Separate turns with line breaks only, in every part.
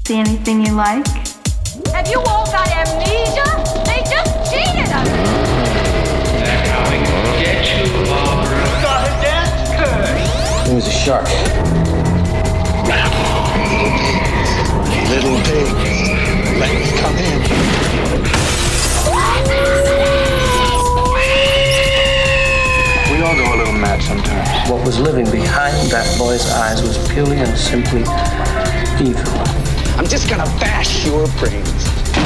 See anything you like?
Have you all got amnesia? They just cheated us!
That's how we can get you, Barbara.
Got a dance curse!
It was a shark.
Little pig, let me come in. We all go a little mad sometimes.
What was living behind that boy's eyes was purely and simply evil.
I'm just gonna bash your brains.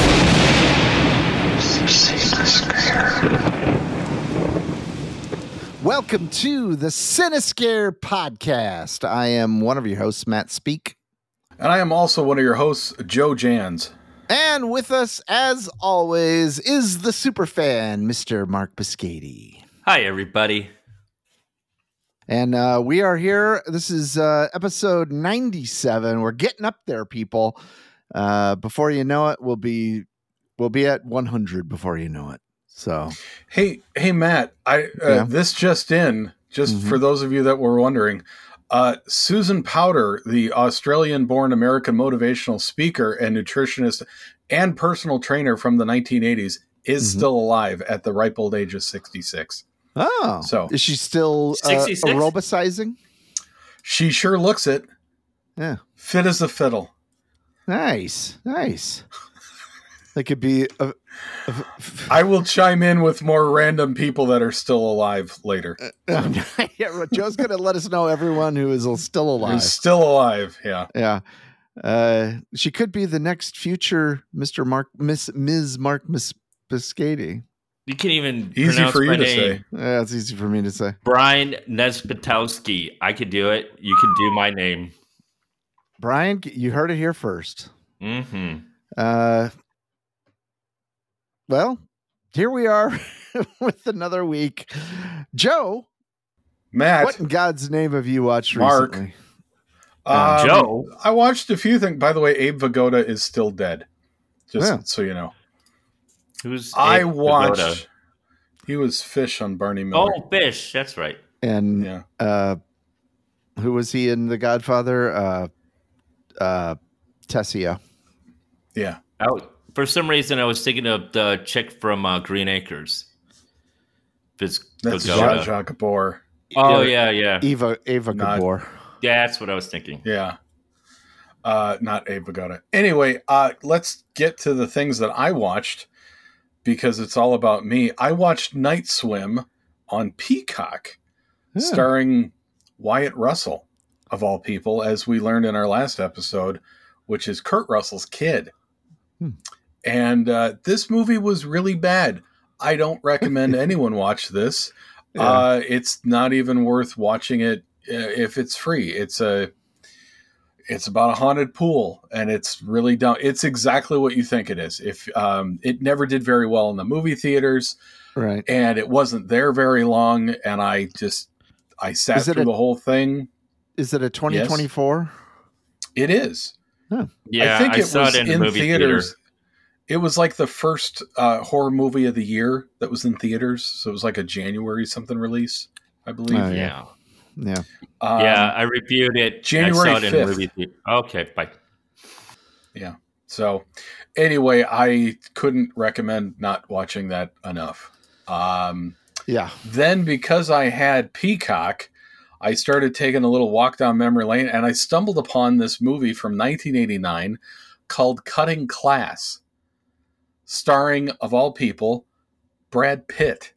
Welcome to the Cinescare podcast. I am one of your hosts, Matt Speak.
And I am also one of your hosts, Joe Jans.
And with us, as always, is the superfan, Mr. Mark Biscati.
Hi, everybody.
And we are here. This is episode 97. We're getting up there, people. Before you know it, we'll be at 100 before you know it. So,
hey, Matt. This just in, for those of you that were wondering, Susan Powter, the Australian-born American motivational speaker and nutritionist and personal trainer from the 1980s, is still alive at the ripe old age of 66.
Oh,
so
is she still aerobicizing?
She sure looks it.
Yeah,
fit as a fiddle.
Nice. That could be.
I will chime in with more random people that are still alive later.
Yeah, Joe's going to let us know everyone who is still alive.
Who's still alive? Yeah.
She could be the next future Mr. Mark, Ms. Mark Biscati.
You can't even
easy
pronounce
for you
my
to
name.
say.
Yeah, it's easy for me to say.
Brian Nesbitowski. I could do it. You could do my name.
Brian, you heard it here first.
Mm-hmm.
Well, here we are with another week. Joe,
Matt,
what in God's name have you watched
Mark,
recently?
Joe,
I watched a few things. By the way, Abe Vigoda is still dead. So you know.
Who's
I
Abe
watched.
Vigoda?
He was Fish on Barney Miller.
Oh, Fish. That's right.
And
yeah.
Who was he in The Godfather? Tessia.
Yeah.
For some reason, I was thinking of the chick from Green Acres.
That's Zsa Zsa Gabor.
Oh, yeah.
Ava Gabor.
Yeah, that's what I was thinking.
Yeah. Not Abe Vigoda. Anyway, let's get to the things that I watched because it's all about me. I watched Night Swim on Peacock, starring Wyatt Russell, of all people, as we learned in our last episode, which is Kurt Russell's kid. And this movie was really bad. I don't recommend anyone watch this. Yeah. It's not even worth watching it if it's free. It's about a haunted pool, and it's really dumb. It's exactly what you think it is. If it never did very well in the movie theaters,
right? And
it wasn't there very long, and I sat through the whole thing.
Is it a 2024?
Yes. It is.
Huh. Yeah,
I think it
saw
was
it in the movie
theaters.
Theater.
It was like the first horror movie of the year that was in theaters. So it was like a January something release, I believe.
Yeah.
Yeah.
I reviewed it.
January
I saw it
5th.
in movie theater. Okay, bye.
Yeah. So anyway, I couldn't recommend not watching that enough. Then because I had Peacock, I started taking a little walk down memory lane, and I stumbled upon this movie from 1989 called Cutting Class, starring, of all people, Brad Pitt.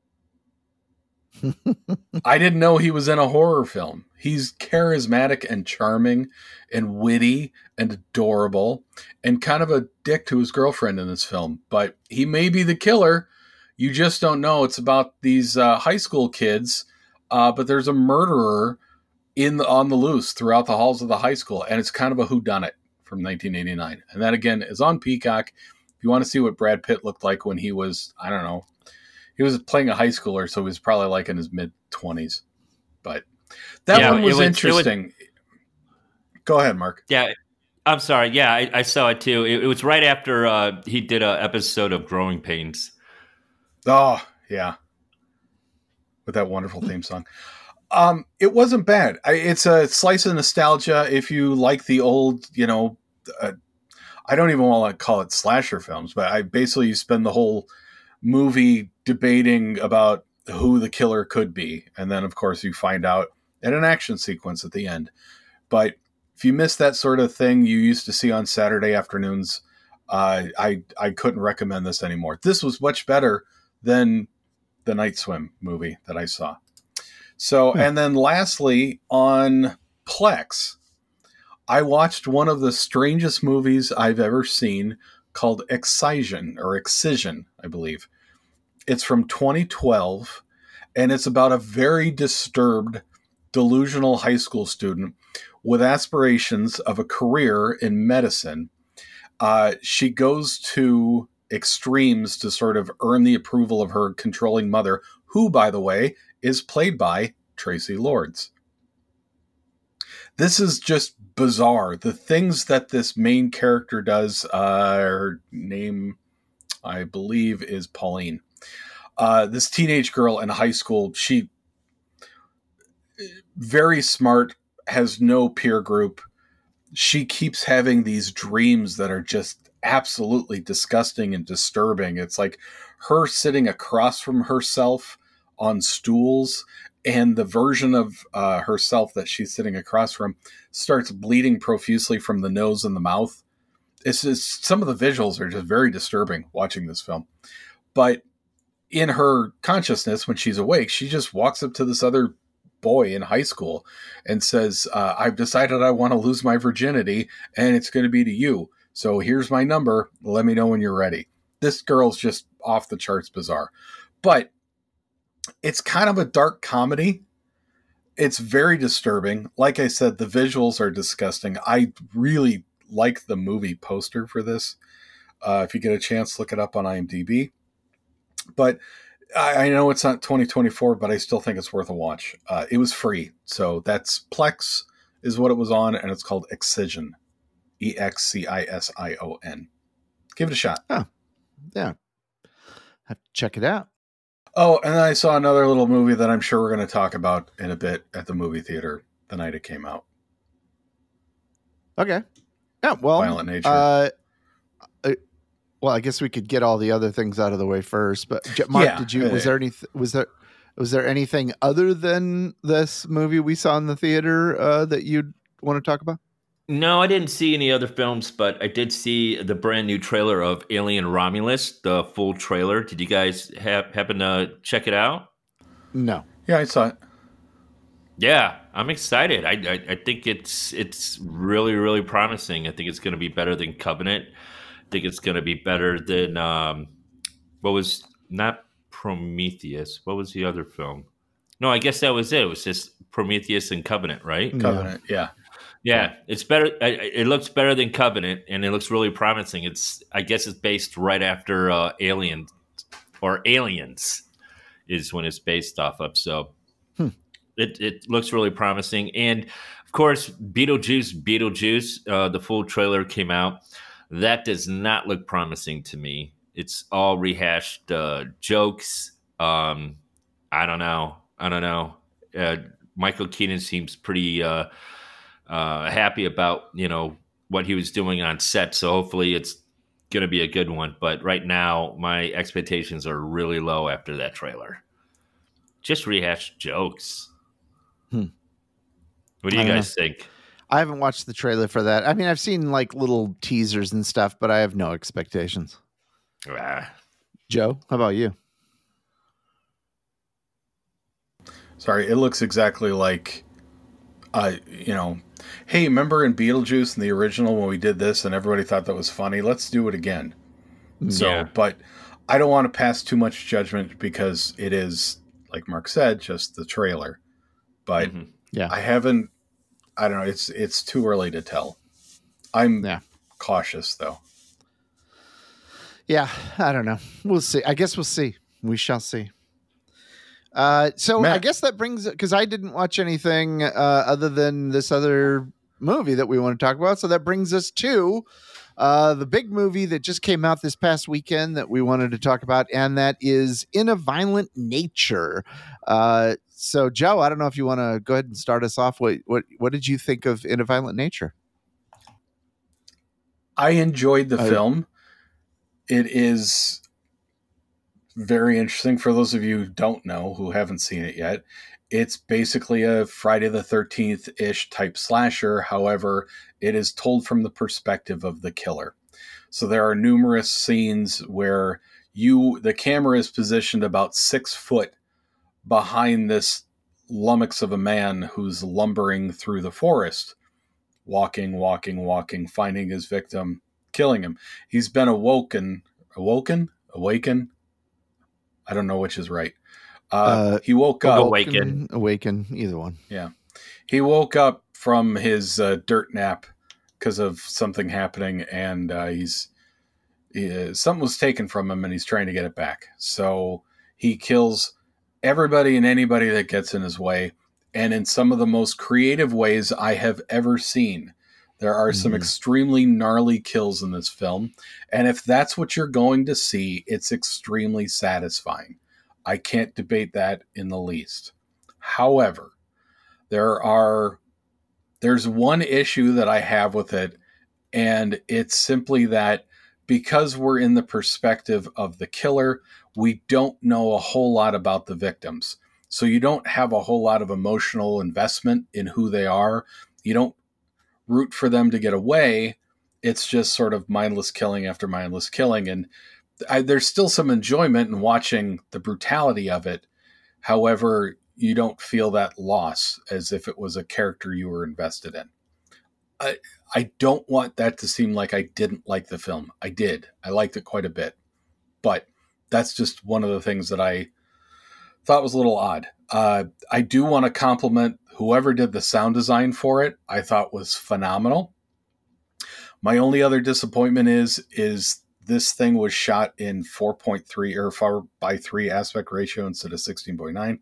I didn't know he was in a horror film. He's charismatic and charming and witty and adorable and kind of a dick to his girlfriend in this film. But he may be the killer. You just don't know. It's about these high school kids, but there's a murderer on the loose throughout the halls of the high school, and it's kind of a whodunit from 1989. And that, again, is on Peacock. If you want to see what Brad Pitt looked like when he was, I don't know, he was playing a high schooler, so he was probably like in his mid-20s. But that one was interesting. Go ahead, Mark.
Yeah, I'm sorry. Yeah, I saw it too. It was right after he did an episode of Growing Pains.
Oh, yeah. With that wonderful theme song. It wasn't bad. It's a slice of nostalgia. If you like the old, I don't even want to call it slasher films, but you spend the whole movie debating about who the killer could be. And then, of course, you find out in an action sequence at the end. But if you miss that sort of thing you used to see on Saturday afternoons, I couldn't recommend this anymore. This was much better than the Night Swim movie that I saw. So, and then lastly, on Plex, I watched one of the strangest movies I've ever seen called Excision, I believe. It's from 2012, and it's about a very disturbed, delusional high school student with aspirations of a career in medicine. She goes to extremes to sort of earn the approval of her controlling mother, who, by the way, is played by Tracy Lords. This is just bizarre. The things that this main character does, her name, I believe, is Pauline. This teenage girl in high school, she very smart, has no peer group. She keeps having these dreams that are just absolutely disgusting and disturbing. It's like her sitting across from herself on stools, and the version of herself that she's sitting across from starts bleeding profusely from the nose and the mouth. It's just, some of the visuals are just very disturbing watching this film. But in her consciousness, when she's awake, she just walks up to this other boy in high school and says, I've decided I want to lose my virginity, and it's going to be to you. So here's my number. Let me know when you're ready. This girl's just off the charts bizarre. But it's kind of a dark comedy. It's very disturbing. Like I said, the visuals are disgusting. I really like the movie poster for this. If you get a chance, look it up on IMDb. But I know it's not 2024, but I still think it's worth a watch. It was free. So that's Plex is what it was on, and it's called Excision. Excision. Give it a shot.
Oh, yeah. Have to check it out.
Oh, and then I saw another little movie that I'm sure we're going to talk about in a bit at the movie theater the night it came out.
Okay. Yeah, well,
Violent Nature.
Well, I guess we could get all the other things out of the way first. But Mark,
Yeah.
Was there anything other than this movie we saw in the theater that you'd want to talk about?
No, I didn't see any other films, but I did see the brand new trailer of Alien Romulus, the full trailer. Did you guys happen to check it out?
No.
Yeah, I saw it.
Yeah, I'm excited. I think it's really, really promising. I think it's going to be better than Covenant. I think it's going to be better than what was not Prometheus. What was the other film? No, I guess that was it. It was just Prometheus and Covenant, right?
Covenant, yeah.
Yeah, it's better. It looks better than Covenant, and it looks really promising. I guess it's based right after Alien or Aliens is when it's based off of. So it looks really promising. And of course, Beetlejuice, the full trailer came out. That does not look promising to me. It's all rehashed jokes. I don't know. Michael Keaton seems pretty happy about what he was doing on set, so hopefully it's going to be a good one. But right now, my expectations are really low after that trailer. Just rehashed jokes. What do you guys think?
I haven't watched the trailer for that. I mean, I've seen like little teasers and stuff, but I have no expectations. Joe, how about you?
Sorry, it looks exactly like, hey, remember in Beetlejuice in the original when we did this and everybody thought that was funny? Let's do it again. So,
Yeah.
But I don't want to pass too much judgment because it is, like Mark said, just the trailer. But
Yeah.
I don't know. It's too early to tell. I'm cautious though.
Yeah, I don't know. We'll see. I guess we'll see. We shall see. So
Matt.
I guess that brings, because I didn't watch anything other than this other movie that we want to talk about. So that brings us to the big movie that just came out this past weekend that we wanted to talk about, and that is In a Violent Nature. So Joe, I don't know if you want to go ahead and start us off. What did you think of In a Violent Nature?
I enjoyed the film. It is very interesting for those of you who don't know, who haven't seen it yet. It's basically a Friday the 13th-ish type slasher. However, it is told from the perspective of the killer. So there are numerous scenes where the camera is positioned about 6 foot behind this lummox of a man who's lumbering through the forest, walking, finding his victim, killing him. He's been awakened. I don't know which is right. He woke up.
Awaken, either one.
Yeah. He woke up from his dirt nap because of something happening, and something was taken from him, and he's trying to get it back. So he kills everybody and anybody that gets in his way, and in some of the most creative ways I have ever seen. There are some extremely gnarly kills in this film, and if that's what you're going to see, it's extremely satisfying. I can't debate that in the least. However, there's one issue that I have with it, and it's simply that because we're in the perspective of the killer, we don't know a whole lot about the victims. So you don't have a whole lot of emotional investment in who they are. You don't root for them to get away. It's just sort of mindless killing after mindless killing. And there's still some enjoyment in watching the brutality of it. However, you don't feel that loss as if it was a character you were invested in. I don't want that to seem like I didn't like the film. I did. I liked it quite a bit. But that's just one of the things that I thought was a little odd. I do want to compliment whoever did the sound design for it. I thought was phenomenal. My only other disappointment is this thing was shot in 4.3 or 4:3 aspect ratio instead of 16.9.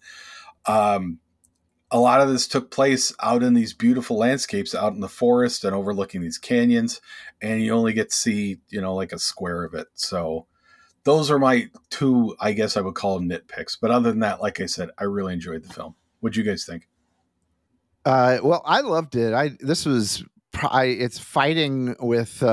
A lot of this took place out in these beautiful landscapes out in the forest and overlooking these canyons, and you only get to see, like a square of it. So those are my two, I guess I would call them nitpicks. But other than that, like I said, I really enjoyed the film. What'd you guys think?
Well, I loved it. It's fighting with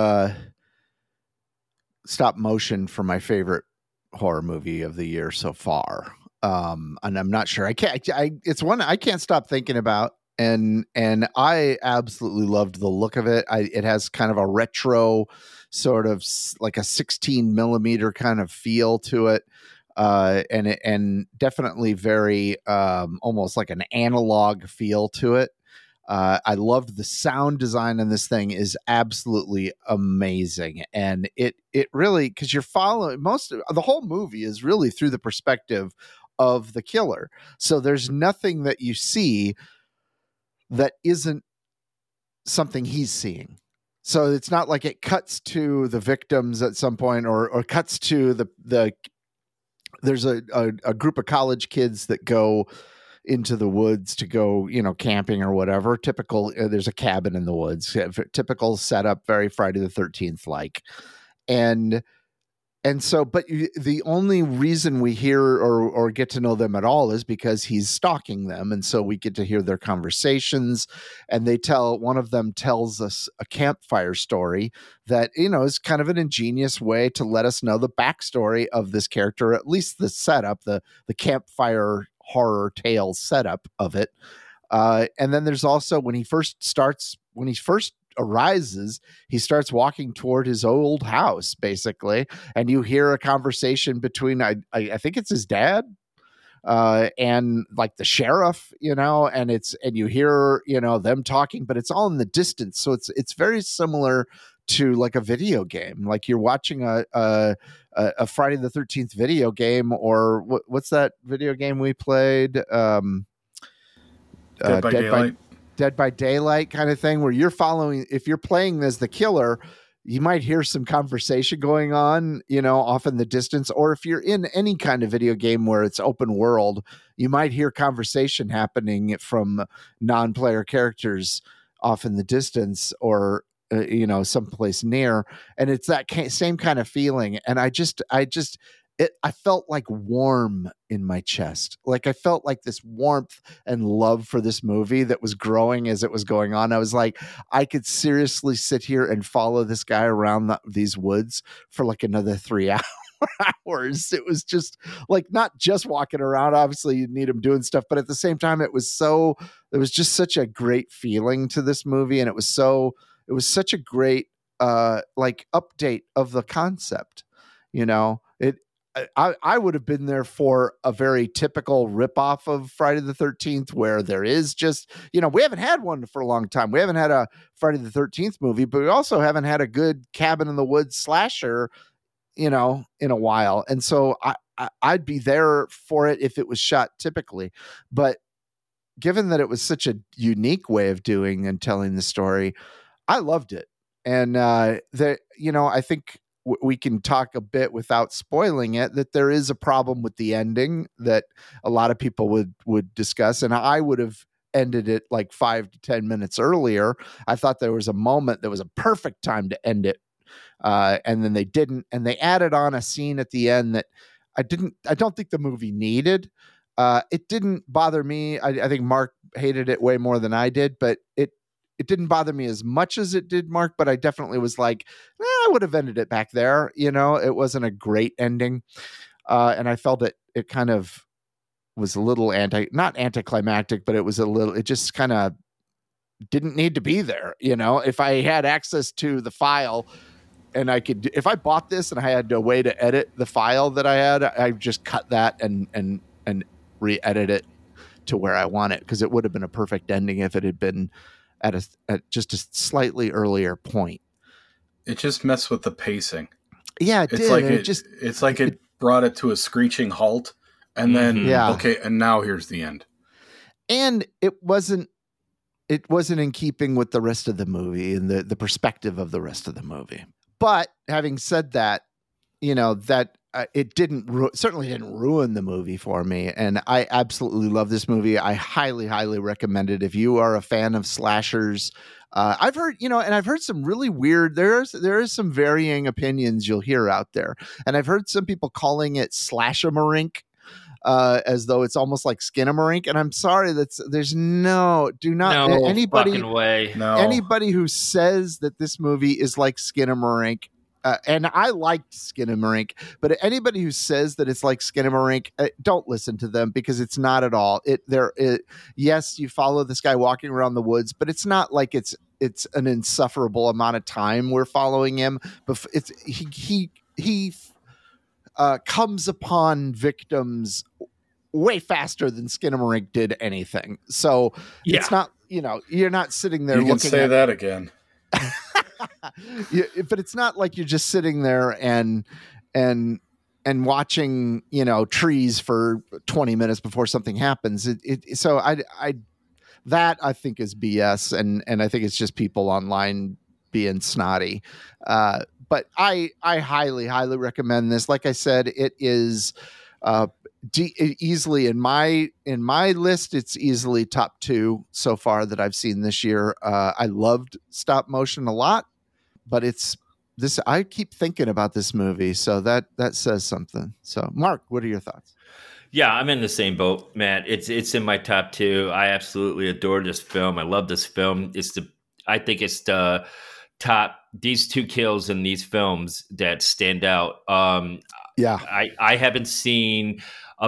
stop motion for my favorite horror movie of the year so far. And I'm not sure. It's one I can't stop thinking about. And I absolutely loved the look of it. It has kind of a retro sort of like a 16 millimeter kind of feel to it. And definitely very, almost like an analog feel to it. I loved the sound design on this thing is absolutely amazing. And it really, cause you're following the whole movie is really through the perspective of the killer. So there's nothing that you see that isn't something he's seeing. So it's not like it cuts to the victims at some point or cuts to there's a group of college kids that go into the woods to go, camping or whatever. Typical, there's a cabin in the woods, typical setup, very Friday the 13th like. And so, but the only reason we hear or get to know them at all is because he's stalking them. And so we get to hear their conversations, and one of them tells us a campfire story that, is kind of an ingenious way to let us know the backstory of this character, at least the setup, the campfire horror tale setup of it. And then there's also when he first arises, he starts walking toward his old house, basically, and you hear a conversation between I think it's his dad and like the sheriff, and you hear them talking, but it's all in the distance, so it's very similar to like a video game, like you're watching a Friday the 13th video game, or what's that video game we played? Dead by Daylight kind of thing, where you're following, if you're playing as the killer, you might hear some conversation going on, off in the distance. Or if you're in any kind of video game where it's open world, you might hear conversation happening from non-player characters off in the distance or, someplace near. And it's that same kind of feeling. And I just, I felt like warm in my chest. Like I felt like this warmth and love for this movie that was growing as it was going on. I was like, I could seriously sit here and follow this guy around these woods for like another 3 hours. It was just like not just walking around. Obviously, you need him doing stuff, but at the same time, it was just such a great feeling to this movie, and it was such a great like update of the concept. You know, I would have been there for a very typical ripoff of Friday the 13th, where there is just, you know, we haven't had one for a long time. We haven't had a Friday the 13th movie, but we also haven't had a good cabin in the woods slasher, you know, in a while. And so I'd be there for it if it was shot typically. But given that it was such a unique way of doing and telling the story, I loved it. And you know, I think we can talk a bit without spoiling it, that there is a problem with the ending that a lot of people would discuss. And I would have ended it like 5 to 10 minutes earlier. I thought there was a moment that was a perfect time to end it. And then they didn't, and they added on a scene at the end that I don't think the movie needed. It didn't bother me. I think Mark hated it way more than I did, but it didn't bother me as much as it did Mark, but I definitely was like, I would have ended it back there. You know, it wasn't a great ending. And I felt it kind of was a little not anticlimactic, but it just kind of didn't need to be there. You know, if I had access to the file and if I bought this and I had a way to edit the file that I had, I just cut that and re-edit it to where I want it. 'Cause it would have been a perfect ending if it had been at just a slightly earlier point.
It just messed with the pacing.
Yeah, it
it's
did.
Like
it's like
it brought it to a screeching halt, and then okay, and now here's the end.
And it wasn't in keeping with the rest of the movie and the perspective of the rest of the movie. But having said that, you know, that it certainly didn't ruin the movie for me. And I absolutely love this movie. I highly, highly recommend it. If you are a fan of slashers, I've heard, you know, and I've heard some really weird, there is some varying opinions you'll hear out there. And I've heard some people calling it Slash-a-marink, as though it's almost like Skin-a-marink. And I'm sorry, anybody who says that this movie is like Skin-a-marink, and I liked Skin-a-marink, but anybody who says that it's like Skin-a-marink, don't listen to them, because it's not at all. Yes, you follow this guy walking around the woods, but it's not like it's an insufferable amount of time we're following him. But he comes upon victims way faster than Skin-a-marink did anything. So it's not, you know, you're not sitting there.
You can say that again.
But it's not like you're just sitting there and watching, you know, trees for 20 minutes before something happens. So I think is BS, and I think it's just people online being snotty. But I highly, highly recommend this. Like I said, it is easily in my list. It's easily top 2 so far that I've seen this year. I loved stop motion a lot, but I keep thinking about this movie, so that says something. So Mark, what are your thoughts?
Yeah, I'm in the same boat, Matt. It's in my top 2. I absolutely adore this film. I love this film. I think it's the top, these 2 kills in these films that stand out. I haven't seen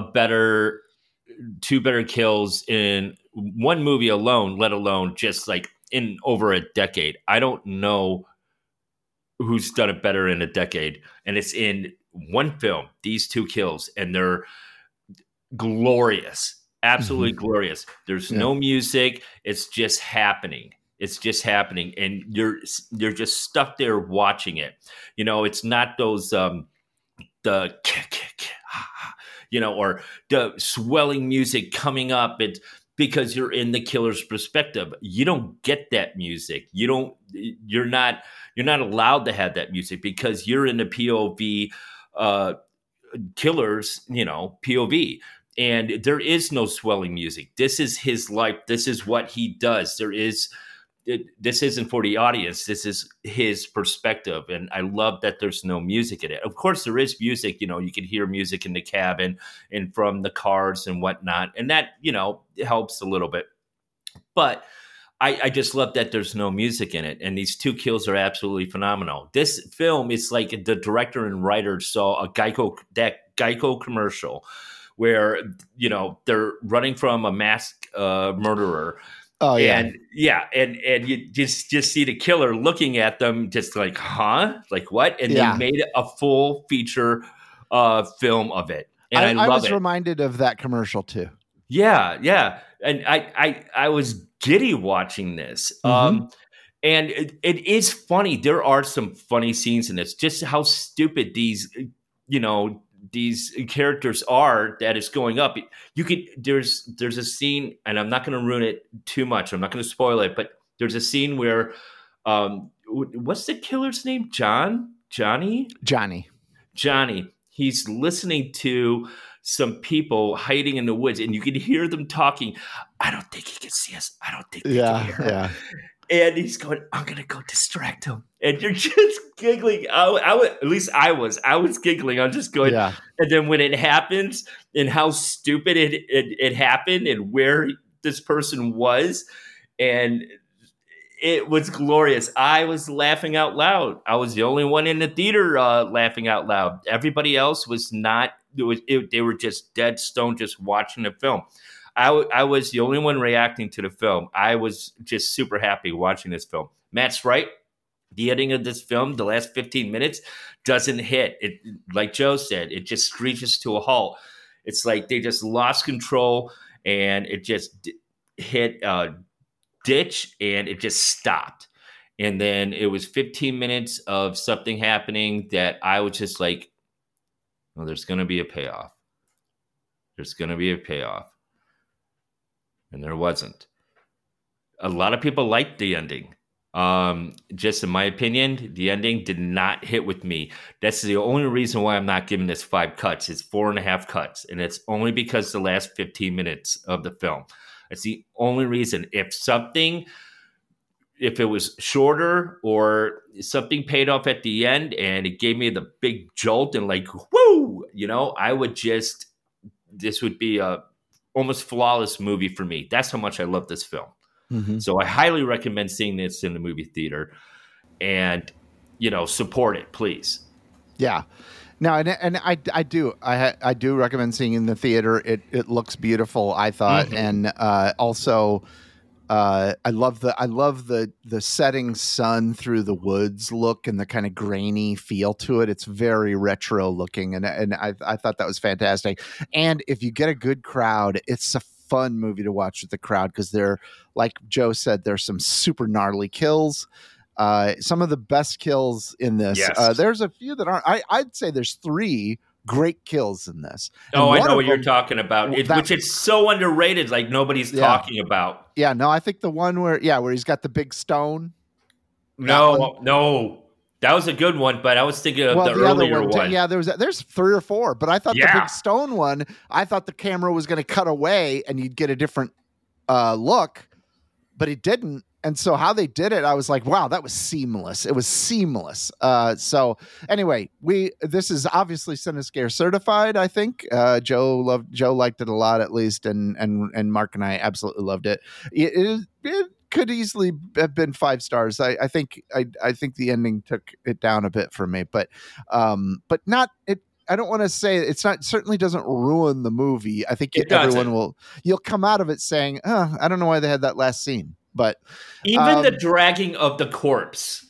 two better kills in one movie alone, let alone just like in over a decade. I don't know who's done it better in a decade. And it's in one film, these 2 kills, and they're glorious, absolutely glorious. There's no music. It's just happening. And you're just stuck there watching it. You know, it's not those the you know, or the swelling music coming up. It's because you're in the killer's perspective. You don't get that music. You're not allowed to have that music because you're in the POV killer's, you know, POV. And there is no swelling music. This is his life. This is what he does. There is this isn't for the audience. This is his perspective. And I love that there's no music in it. Of course, there is music. You know, you can hear music in the cabin and from the cars and whatnot. And that, you know, helps a little bit. But I just love that there's no music in it. And these two kills are absolutely phenomenal. This film is like the director and writer saw a Geico commercial where, you know, they're running from a masked murderer.
Oh yeah.
And and you just see the killer looking at them just like, huh? Like what? And they made a full feature film of it. And I love
was
it.
reminded of that commercial too.
Yeah. And I was giddy watching this. And it is funny. There are some funny scenes in this. Just how stupid these, you know, these characters are that is going up. You could there's a scene, and I'm not going to ruin it too much. I'm not going to spoil it, but there's a scene where what's the killer's name? Johnny. He's listening to some people hiding in the woods, and you can hear them talking. I don't think he can see us. I don't think they can hear us. And he's going, I'm going to go distract him. And you're just giggling. At least I was giggling. I'm just going. Yeah. And then when it happens and how stupid it happened and where this person was, and it was glorious. I was laughing out loud. I was the only one in the theater laughing out loud. Everybody else was not. They were just dead stone just watching the film. I was the only one reacting to the film. I was just super happy watching this film. Matt's right. The ending of this film, the last 15 minutes, doesn't hit. It, like Joe said, it just screeches to a halt. It's like they just lost control, and it just hit a ditch, and it just stopped. And then it was 15 minutes of something happening that I was just like, well, there's going to be a payoff. There's going to be a payoff. And there wasn't. A lot of people liked the ending. Just in my opinion, the ending did not hit with me. That's the only reason why I'm not giving this 5 cuts. It's 4.5 cuts. And it's only because the last 15 minutes of the film. It's the only reason. If it was shorter or something paid off at the end and it gave me the big jolt and like, whoo, you know, this would be a almost flawless movie for me. That's how much I love this film. Mm-hmm. So I highly recommend seeing this in the movie theater, and, you know, support it, please. Yeah.
No, and I do recommend seeing it in the theater. It looks beautiful, I thought. Mm-hmm. And also I love the setting sun through the woods look and the kind of grainy feel to it. It's very retro looking, and I thought that was fantastic. And if you get a good crowd, it's a fun movie to watch with the crowd, because they're, like Joe said, there's some super gnarly kills. Some of the best kills in this. Yes. There's a few that aren't. I'd say there's 3 great kills in this.
Oh, I know what you're talking about, which is so underrated, like nobody's talking about.
Yeah, no, I think the one where he's got the big stone.
No, that was a good one, but I was thinking of the earlier one.
Yeah, there's 3 or 4, but I thought the big stone one, I thought the camera was going to cut away and you'd get a different look, but it didn't. And so how they did it, I was like, wow, that was seamless. It was seamless. So anyway, this is obviously Cinescare certified, I think. Joe liked it a lot, at least, and Mark and I absolutely loved it. It could easily have been 5 stars. I think the ending took it down a bit for me, but not it. I don't want to say it's not, certainly doesn't ruin the movie. I think you'll come out of it saying, I don't know why they had that last scene. But
even the dragging of the corpse,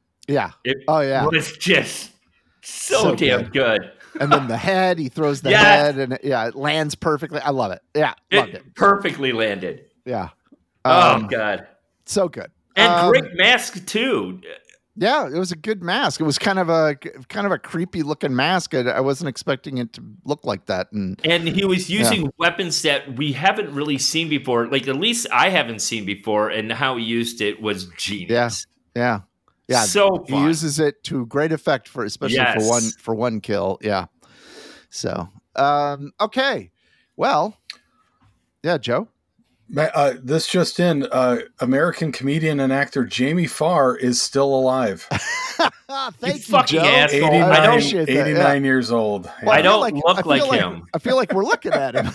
was
just so damn good.
And then the head, he throws the head, and it lands perfectly. I love it. Yeah, loved it.
Perfectly landed.
Yeah.
Oh God,
so good.
And great mask too.
Yeah, it was a good mask. It was kind of a creepy looking mask. I wasn't expecting it to look like that. And
he was using weapons that we haven't really seen before. Like, at least I haven't seen before. And how he used it was genius.
Yeah.
So fun.
He uses it to great effect especially for one kill. Yeah. So, okay. Well, yeah, Joe.
This just in, American comedian and actor Jamie Farr is still alive.
Thank you,
fucking
Joe.
asshole.
89,
I appreciate that,
89 years old.
Well,
I
feel
don't look like him.
I feel like we're looking at him.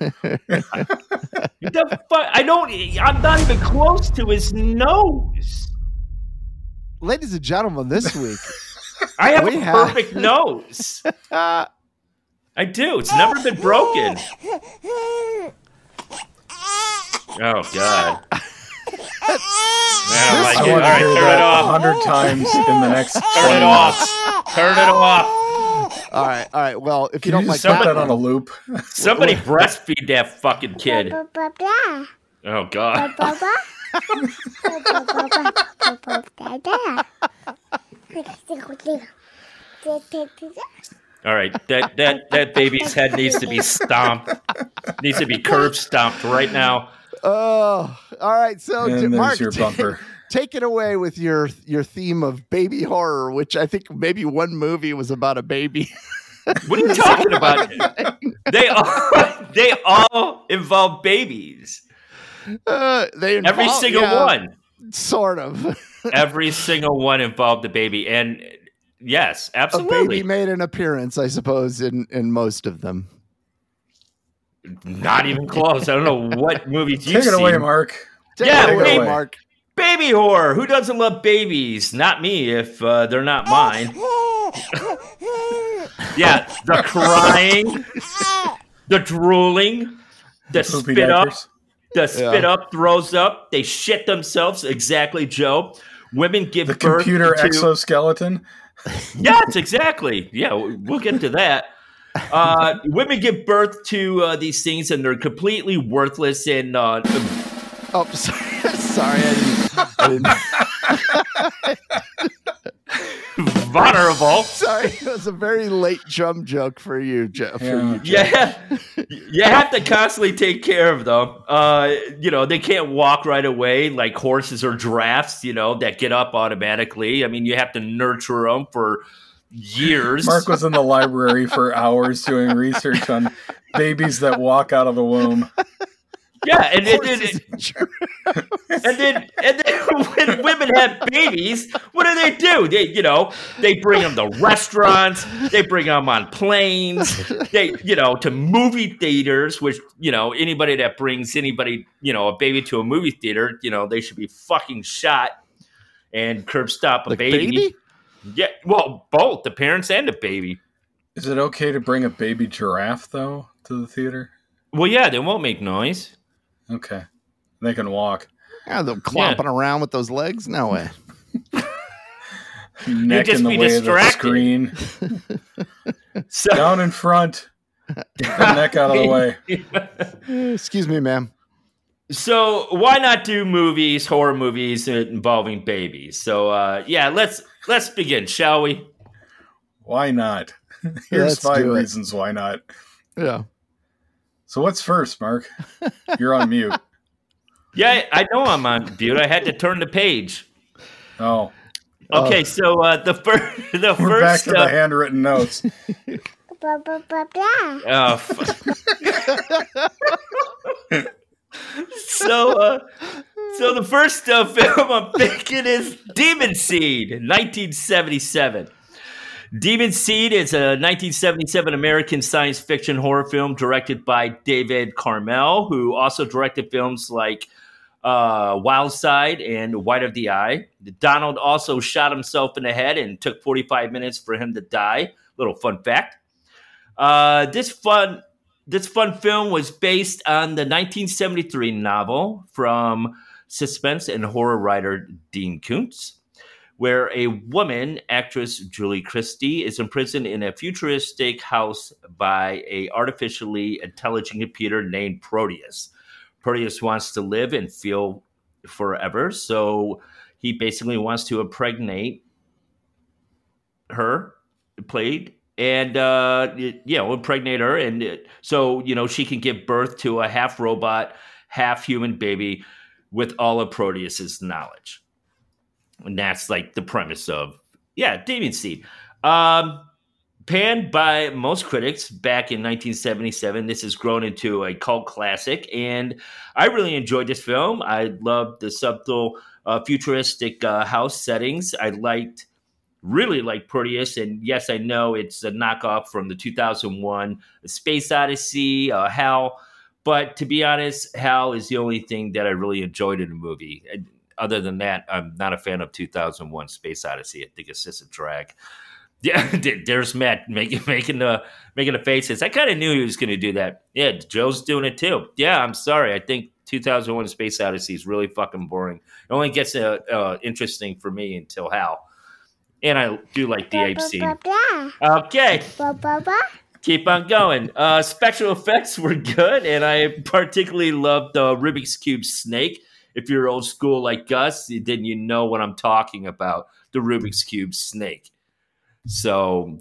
The fuck? I'm not even close to his nose.
Ladies and gentlemen, this week
I have
We
a
have-
perfect nose. I do. It's never been broken. Oh God. I don't like
I
it. All
want to
right,
hear
turn it
that
off.
100 times in the next 20
Turn it
minutes.
off. Turn it off.
All right. Well, if you
Can
don't
you
like
just put
that,
that on a loop?
Somebody breastfeed that fucking kid. Oh God. All right, that baby's head needs to be stomped. Needs to be curb stomped right now.
oh, all right. So,
And there's
Mark,
your bumper.
take it away with your theme of baby horror, which I think maybe one movie was about a baby.
What are you talking about? They all involve babies.
They
Every
involve-
single
yeah,
one.
sort of.
Every single one involved a baby, and yes,
A
absolutely.
baby made an appearance, I suppose, in most of them.
Not even close. I don't know what movies you've
Take it away,
seen.
Mark.
Take
Yeah,
it away,
wait.
Mark.
Baby horror. Who doesn't love babies? Not me, if they're not mine. Yeah, the crying, the drooling, the
Poopy
spit up,
diapers.
the spit up, throws up. They shit themselves. Exactly, Joe. Women give
The
birth
computer
to.
exoskeleton.
Yes, exactly. Yeah, we'll get to that. Women give birth to these things, and they're completely worthless and
Oh, sorry. I didn't.
vulnerable.
Sorry, it was a very late jump joke for you, Jeff.
Yeah.
You have to constantly take care of them. They can't walk right away like horses or giraffes, that get up automatically. I mean, you have to nurture them for years.
Mark was in the library for hours doing research on babies that walk out of the womb.
Yeah, and then when women have babies, what do? They bring them to restaurants, they bring them on planes, to movie theaters, which, anybody that brings a baby to a movie theater, they should be fucking shot and curb stop a
Like
baby. Yeah, well, both the parents and the baby.
Is it okay to bring a baby giraffe, though, to the theater?
Well, yeah, they won't make noise.
Okay. They can walk.
Yeah, they're clomping around with those legs. No way.
Neck
just
in the
be
way
distracted.
of the screen.
So,
Down in front. Neck out of the way.
Excuse me, ma'am.
So why not do horror movies involving babies? So let's begin, shall we?
Why not? Here's
Let's
5
do it.
reasons why not.
Yeah.
So what's first, Mark? You're on mute.
Yeah, I know I'm on mute. I had to turn the page.
Oh,
Okay, so the first
we're back to the handwritten notes.
Oh, so the first film I'm picking is Demon Seed, 1977. Demon Seed is a 1977 American science fiction horror film directed by David Carmel, who also directed films like Wild Side and White of the Eye. Donald also shot himself in the head and took 45 minutes for him to die. Little fun fact. This fun film was based on the 1973 novel from suspense and horror writer Dean Koontz, where a woman, actress Julie Christie, is imprisoned in a futuristic house by a artificially intelligent computer named Proteus. Proteus wants to live and feel forever, so he basically wants to impregnate her, impregnate her, and so she can give birth to a half robot, half human baby with all of Proteus's knowledge. And that's like the premise of Demon Seed. Panned by most critics back in 1977, this has grown into a cult classic, and I really enjoyed this film. I loved the subtle futuristic house settings. I really liked Proteus, and yes, I know it's a knockoff from the 2001 Space Odyssey, HAL, but to be honest, HAL is the only thing that I really enjoyed in the movie. Other than that, I'm not a fan of 2001 Space Odyssey. I think it's just a drag. Yeah, there's Matt making the faces. I kind of knew he was going to do that. Yeah, Joe's doing it too. Yeah, I'm sorry. I think 2001: Space Odyssey is really fucking boring. It only gets interesting for me until HAL. And I do like the ape scene. Okay, keep on going. Special effects were good, and I particularly loved the Rubik's Cube snake. If you're old school like Gus, then you know what I'm talking about. The Rubik's Cube snake. So,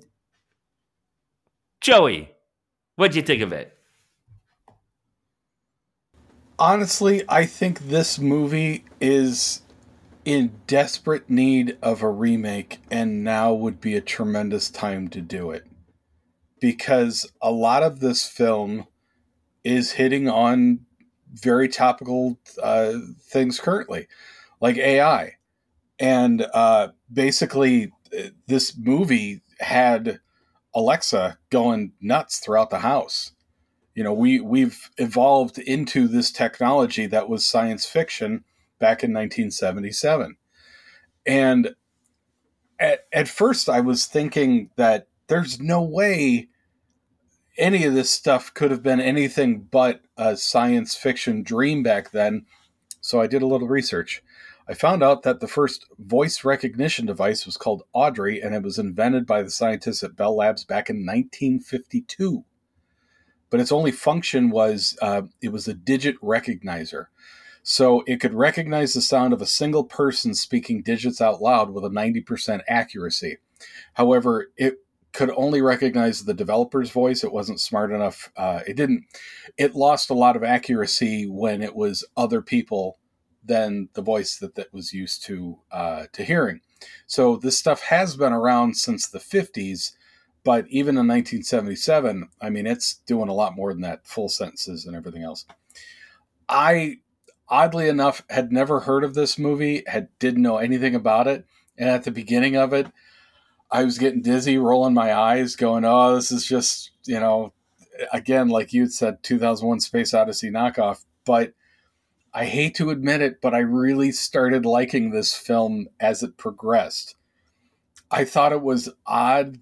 Joey, what'd you think of it?
Honestly, I think this movie is in desperate need of a remake, and now would be a tremendous time to do it. Because a lot of this film is hitting on very topical things currently, like AI. And basically, this movie had Alexa going nuts throughout the house. You know, we've evolved into this technology that was science fiction back in 1977. And at first I was thinking that there's no way any of this stuff could have been anything but a science fiction dream back then. So I did a little research. I found out that the first voice recognition device was called Audrey, and it was invented by the scientists at Bell Labs back in 1952. But its only function was it was a digit recognizer. So it could recognize the sound of a single person speaking digits out loud with a 90% accuracy. However, it could only recognize the developer's voice. It wasn't smart enough. It lost a lot of accuracy when it was other people than the voice that was used to hearing. So this stuff has been around since the 50s, but even in 1977, I mean, it's doing a lot more than that, full sentences and everything else. I, oddly enough, had never heard of this movie, didn't know anything about it, and at the beginning of it, I was getting dizzy, rolling my eyes, going, oh, this is just, you know, again, like you said, 2001 Space Odyssey knockoff, but I hate to admit it, but I really started liking this film as it progressed. I thought it was odd,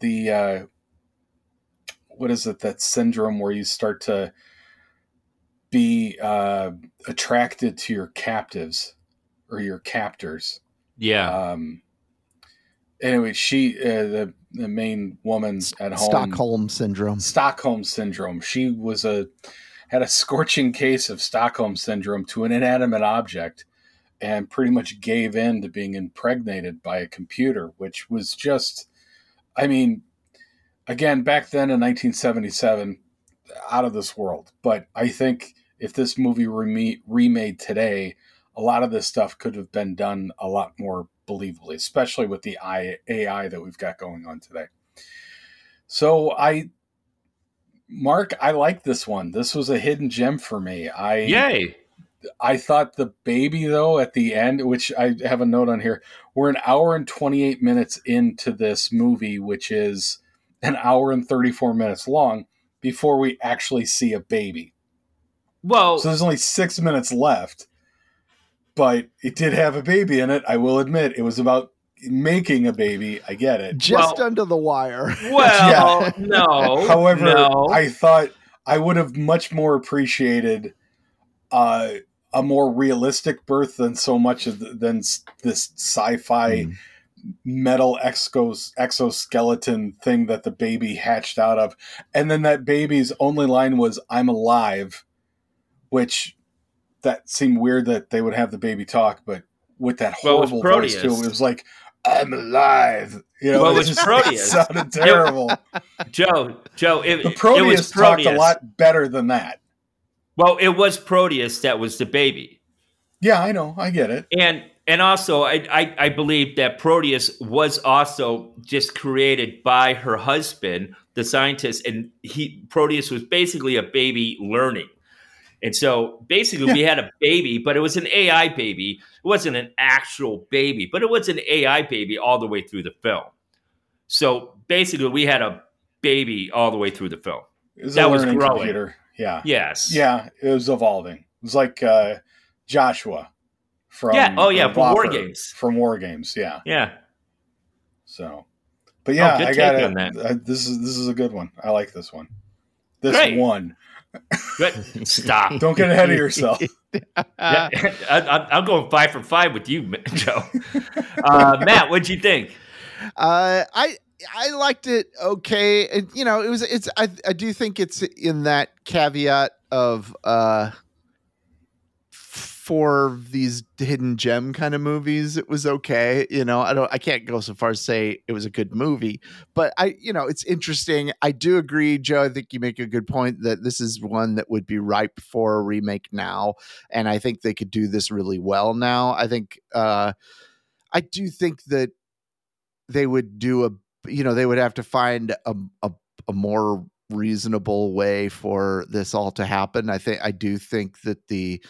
what is it, that syndrome where you start to be attracted to your captives or your captors.
Yeah.
Anyway, she, the main woman at home. Stockholm syndrome. She had a scorching case of Stockholm syndrome to an inanimate object and pretty much gave in to being impregnated by a computer, which was just, I mean, again, back then in 1977, out of this world. But I think if this movie were remade today, a lot of this stuff could have been done a lot more believably, especially with the AI that we've got going on today. So Mark, I like this one. This was a hidden gem for me.
Yay!
I thought the baby, though, at the end, which I have a note on here, we're an hour and 28 minutes into this movie, which is an hour and 34 minutes long, before we actually see a baby.
Well,
so there's only 6 minutes left, but it did have a baby in it. I will admit, it was about making a baby. I get it.
Just under the wire.
Well,
yeah.
No.
However,
no.
I thought I would have much more appreciated a more realistic birth than so much than this sci-fi metal exoskeleton thing that the baby hatched out of. And then that baby's only line was, "I'm alive," which that seemed weird that they would have the baby talk, but with that horrible voice too, it was like, "I'm alive." You know,
well, it was Proteus.
It sounded terrible.
Joe,
the Proteus talked a lot better than that.
Well, it was Proteus that was the baby.
Yeah, I know. I get it.
And And also, I believe that Proteus was also just created by her husband, the scientist, and Proteus was basically a baby learning. And so basically we had a baby, but it was an AI baby. It wasn't an actual baby, but it was an AI baby all the way through the film. So basically we had a baby all the way through the film.
It was
that
a
was
learning
growing.
computer. Yeah.
Yes.
Yeah, it was evolving. It was like Joshua from
from War
Whopper,
Games.
From War Games, yeah.
Yeah.
So, but yeah,
good
I got
take
it.
on that.
This is a good one. I like this one. This
Great.
one.
Good. Stop.
Don't get ahead of yourself.
Yeah, I'm going 5 for 5 with you, Joe. Matt, what'd you think?
I liked it okay. And, you know, I do think it's in that caveat of for these hidden gem kind of movies, it was okay. You know, I can't go so far as say it was a good movie, but it's interesting. I do agree, Joe. I think you make a good point that this is one that would be ripe for a remake now. And I think they could do this really well now. I think, I do think that they would do they would have to find a more reasonable way for this all to happen. I do think that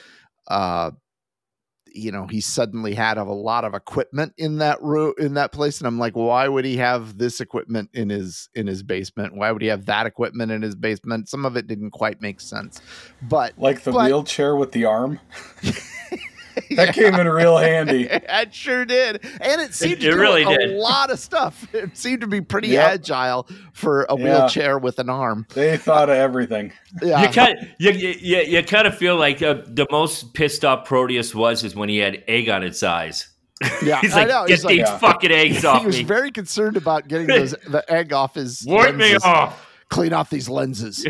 he suddenly had a lot of equipment in that place, and I'm like, why would he have this equipment in his basement? Why would he have that equipment in his basement? Some of it didn't quite make sense, but
like the wheelchair with the arm. That came in real handy.
It sure did. And it seemed to do
really
a
did.
lot of stuff. It seemed to be pretty agile for a wheelchair with an arm.
They thought of everything.
Yeah.
You kind of feel like the most pissed off Proteus is when he had egg on its eyes.
Yeah,
He's like,
I know.
get these fucking eggs off me.
He was very concerned about getting the egg off his
Wipe me off.
Clean off these lenses.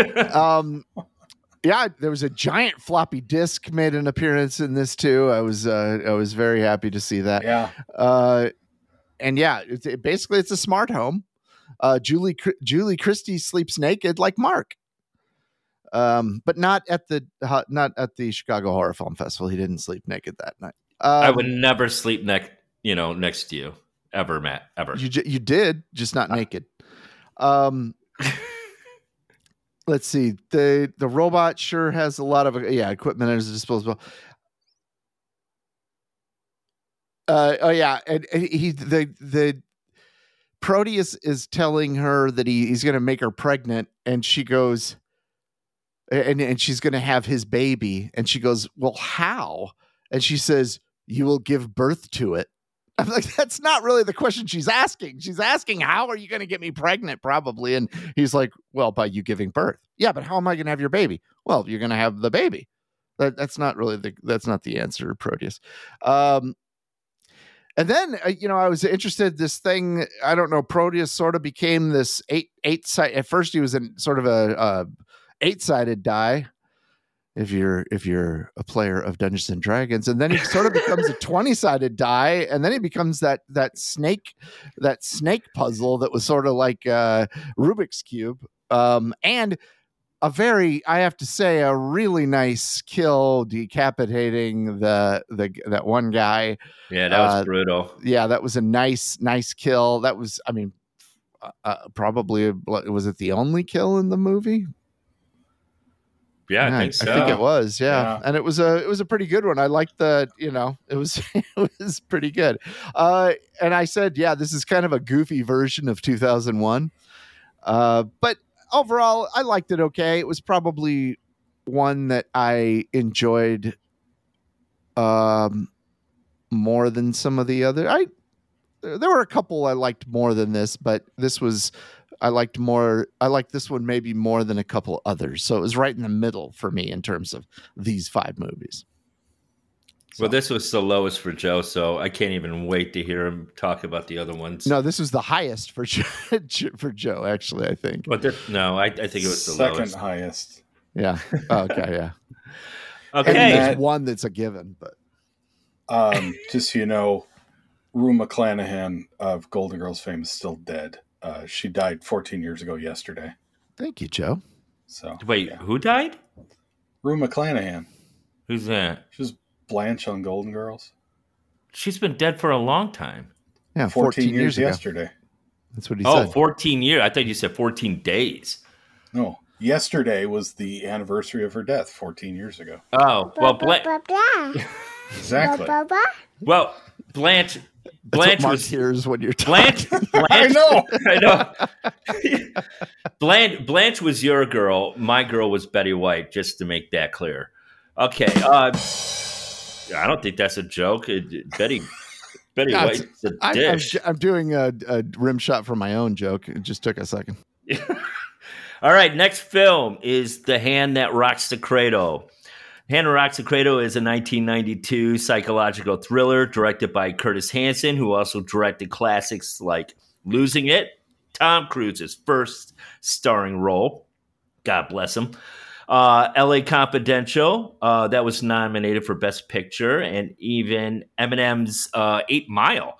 Yeah, there was a giant floppy disk made an appearance in this too. I was very happy to see that.
Yeah.
And yeah, basically it's a smart home. Julie Christie sleeps naked like Mark. But not at the Chicago Horror Film Festival. He didn't sleep naked that night.
I would never sleep next to you ever, Matt. Ever.
You did, just not naked. Let's see. The robot sure has a lot of equipment at his disposal. And the Proteus is telling her that he's going to make her pregnant, and she goes, and she's going to have his baby, and she goes, well, how? And she says, you will give birth to it. I'm like, that's not really the question she's asking. She's asking, how are you going to get me pregnant? Probably. And he's like, well, by you giving birth. Yeah, but how am I going to have your baby? Well, you're going to have the baby. That's not really that's not the answer, Proteus. And then, I was interested, this thing, I don't know, Proteus sort of became this eight side. At first he was in sort of a 8-sided die. If you're a player of Dungeons and Dragons, and then he sort of becomes a 20-sided die, and then he becomes that snake puzzle that was sort of like Rubik's Cube, and I have to say, a really nice kill decapitating that one guy.
Yeah, that was brutal.
Yeah, that was a nice kill. That was, probably, was it the only kill in the movie?
Yeah, I think so.
I think it was, yeah. And it was a pretty good one. I liked it was it was pretty good. And I said, yeah, this is kind of a goofy version of 2001. But overall, I liked it okay. It was probably one that I enjoyed more than some of the other. There were a couple I liked more than this, but I liked this one maybe more than a couple others. So it was right in the middle for me in terms of these 5 movies.
Well, this was the lowest for Joe, so I can't even wait to hear him talk about the other ones.
No, this was the highest for Joe, actually, I think.
But I think it was the
second
lowest.
highest.
Yeah. Okay, yeah.
Okay.
And there's one that's a given, but
just so you know, Rue McClanahan of Golden Girls fame is still dead. She died 14 years ago yesterday.
Thank you, Joe.
So
wait, who died?
Rue McClanahan.
Who's that?
She was Blanche on Golden Girls.
She's been dead for a long time.
Yeah,
14 years
ago.
yesterday.
That's what he
Oh,
said.
14 years. I thought you said 14 days.
No, yesterday was the anniversary of her death 14 years ago.
Oh, well,
Exactly.
well, Blanche
That's what Mark
was
hears when you're talking.
Blanche.
I know.
I know. Blanche was your girl. My girl was Betty White. Just to make that clear. Okay. I don't think that's a joke. Betty White's a dish.
I'm doing a rim shot for my own joke. It just took a second.
All right, next film is The Hand That Rocks the Cradle. Hand That Rocks the Cradle is a 1992 psychological thriller directed by Curtis Hanson, who also directed classics like Losing It, Tom Cruise's first starring role. God bless him. L.A. Confidential, that was nominated for Best Picture, and even Eminem's 8 Mile.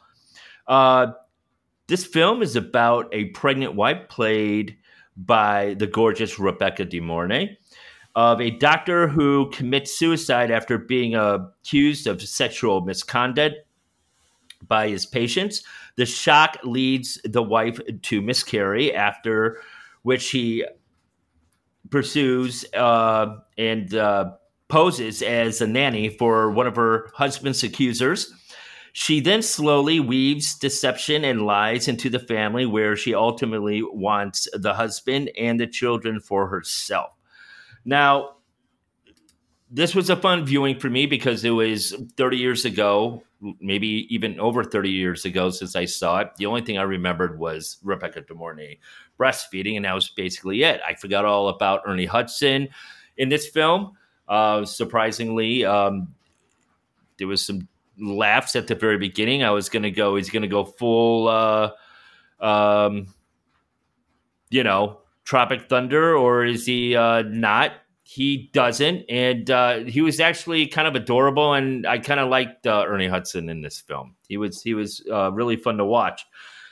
This film is about a pregnant wife played by the gorgeous Rebecca De Mornay of a doctor who commits suicide after being accused of sexual misconduct by his patients. The shock leads the wife to miscarry, after which he pursues and poses as a nanny for one of her husband's accusers. She then slowly weaves deception and lies into the family, where she ultimately wants the husband and the children for herself. Now, this was a fun viewing for me because it was 30 years ago, maybe even over 30 years ago since I saw it. The only thing I remembered was Rebecca De Mornay breastfeeding, and that was basically it. I forgot all about Ernie Hudson in this film. Surprisingly, there was some laughs at the very beginning. I was going to go, he's going to go full, Tropic Thunder, or is he not? He doesn't. And he was actually kind of adorable, and I kind of liked Ernie Hudson in this film. He was really fun to watch.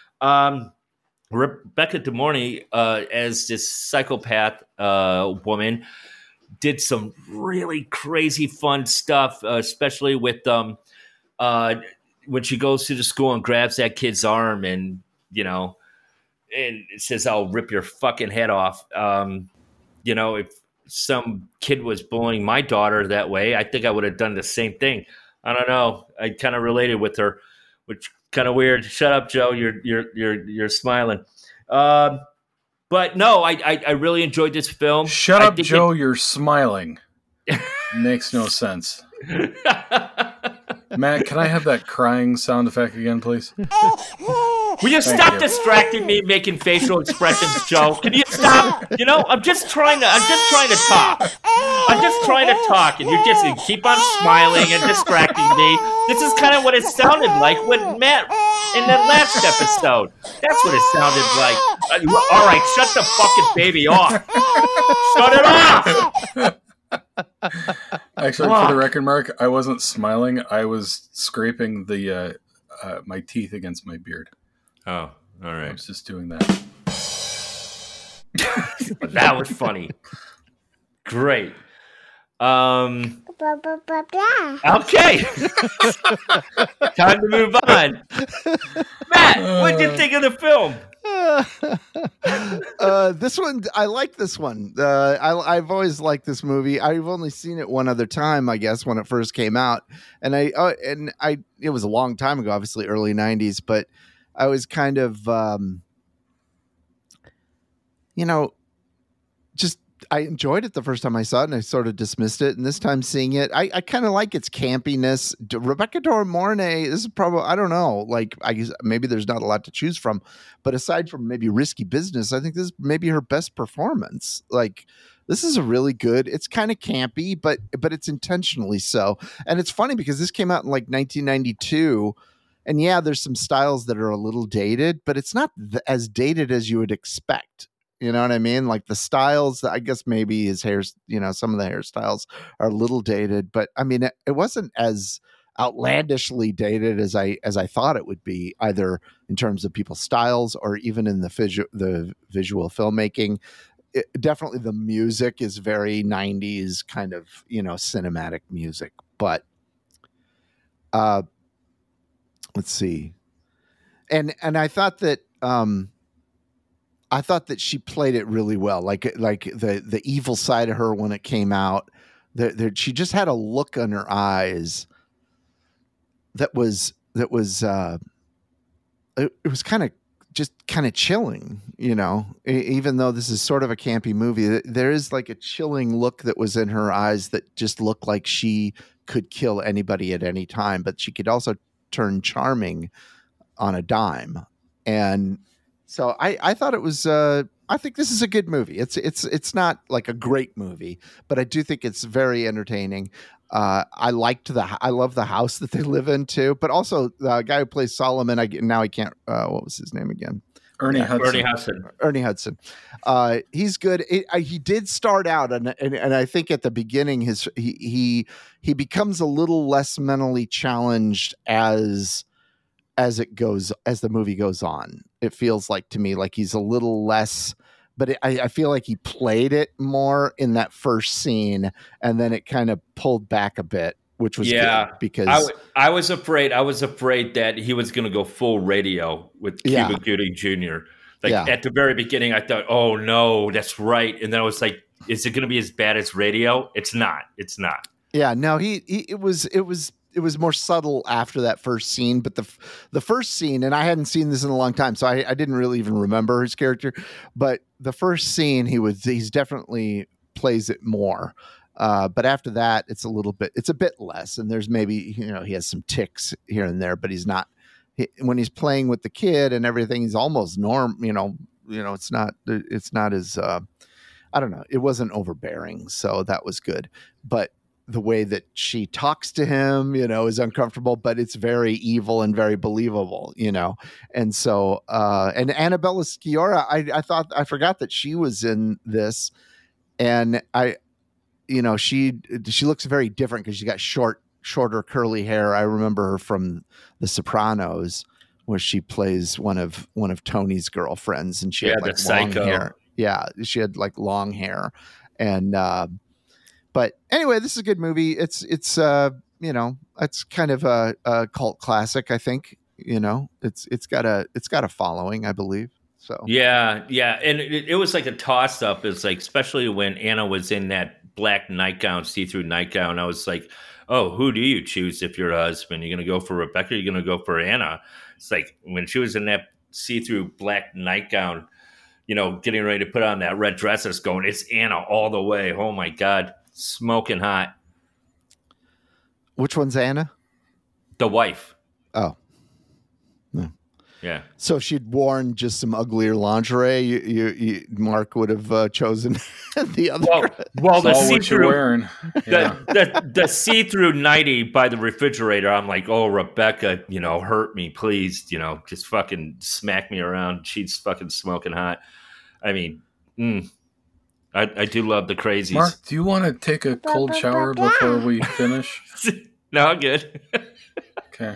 Rebecca De Mornay, as this psychopath woman, did some really crazy fun stuff, especially with when she goes to the school and grabs that kid's arm and it says, "I'll rip your fucking head off." If some kid was bullying my daughter that way, I think I would have done the same thing. I don't know. I kind of related with her, which kind of weird. Shut up, Joe. You're smiling. But no, I really enjoyed this film.
Shut up, Joe. You're smiling. Makes no sense. Matt, can I have that crying sound effect again, please?
Will you stop distracting me, making facial expressions, Joe? Can you stop? I'm just trying to talk. I'm just trying to talk, and you keep on smiling and distracting me. This is kind of what it sounded like when Matt in that last episode. That's what it sounded like. All right, shut the fucking baby off. Shut it off.
Actually, for the record, Mark, I wasn't smiling. I was scraping the my teeth against my beard.
Oh, all right.
I was just doing that.
That was funny. Great. Okay. Time to move on. Matt, what did you think of the film?
This one, I like this one. I've always liked this movie. I've only seen it one other time, I guess, when it first came out, and it was a long time ago, obviously early 90s, but I was kind of, just I enjoyed it the first time I saw it, and I sort of dismissed it. And this time seeing it, I kind of like its campiness. Rebecca De Mornay, this is probably, I don't know, like I guess maybe there's not a lot to choose from, but aside from maybe Risky Business, I think this is maybe her best performance. Like, this is a really good, it's kind of campy, but it's intentionally so. And it's funny because this came out in like 1992. And yeah, there's some styles that are a little dated, but it's not as dated as you would expect. You know what I mean? Like the styles, I guess maybe his hair, some of the hairstyles are a little dated, but I mean, it wasn't as outlandishly dated as I thought it would be, either in terms of people's styles or even in the visual filmmaking. Definitely the music is very 90s kind of, cinematic music, but let's see. And I thought that she played it really well. Like the evil side of her when it came out. She just had a look on her eyes that was it was kind of chilling, you know. Even though this is sort of a campy movie, there is like a chilling look that was in her eyes that just looked like she could kill anybody at any time, but she could also turn charming on a dime. And so I thought it was I think this is a good movie. It's not like a great movie, but I do think it's very entertaining. I love the house that they live in too, but also the guy who plays Solomon. I can't. What was his name again?
Ernie Hudson.
Ernie Hudson. He's good. He did start out, and I think at the beginning, he becomes a little less mentally challenged as the movie goes on. It feels like to me like he's a little less. But I feel like he played it more in that first scene, and then it kind of pulled back a bit, which was good because
I was afraid that he was going to go full radio with Cuba Gooding Jr. At the very beginning, I thought, oh no, that's right, and then I was like, is it going to be as bad as radio? It's not.
Yeah, no, it was more subtle after that first scene, but the first scene, and I hadn't seen this in a long time, so I didn't really even remember his character, but the first scene he's definitely plays it more. But after that, it's a bit less, and there's maybe, you know, he has some tics here and there, but he's not, when he's playing with the kid and everything, he's almost you know, it's not as, I don't know, it wasn't overbearing. So that was good. But the way that she talks to him, you know, is uncomfortable, but it's very evil and very believable, you know? And so, and Annabella Sciorra, I forgot that she was in this, and she looks very different because she got shorter curly hair. I remember her from The Sopranos, where she plays one of Tony's girlfriends, and she had like long hair. Yeah. She had like long hair. And, but anyway, this is a good movie. It's it's kind of a cult classic, I think. You know, it's got a following, I believe. So
yeah, and it was like a toss up. It's like, especially when Anna was in that black nightgown, see-through nightgown. I was like, oh, who do you choose if you're a husband? You're gonna go for Rebecca? You're gonna go for Anna? It's like when she was in that see-through black nightgown, you know, getting ready to put on that red dress, it's going, it's Anna all the way. Oh my God. Smoking hot.
Which one's Anna?
The wife.
Oh. No.
Yeah.
So if she'd worn just some uglier lingerie, you Mark would have chosen the other.
Well, the
see-through wearing.
Yeah. The see-through nightie by the refrigerator. I'm like, oh, Rebecca, you know, hurt me, please. You know, just fucking smack me around. She's fucking smoking hot. I mean, I do love the crazies.
Mark, do you want to take a cold shower before we finish?
No, I'm good.
Okay.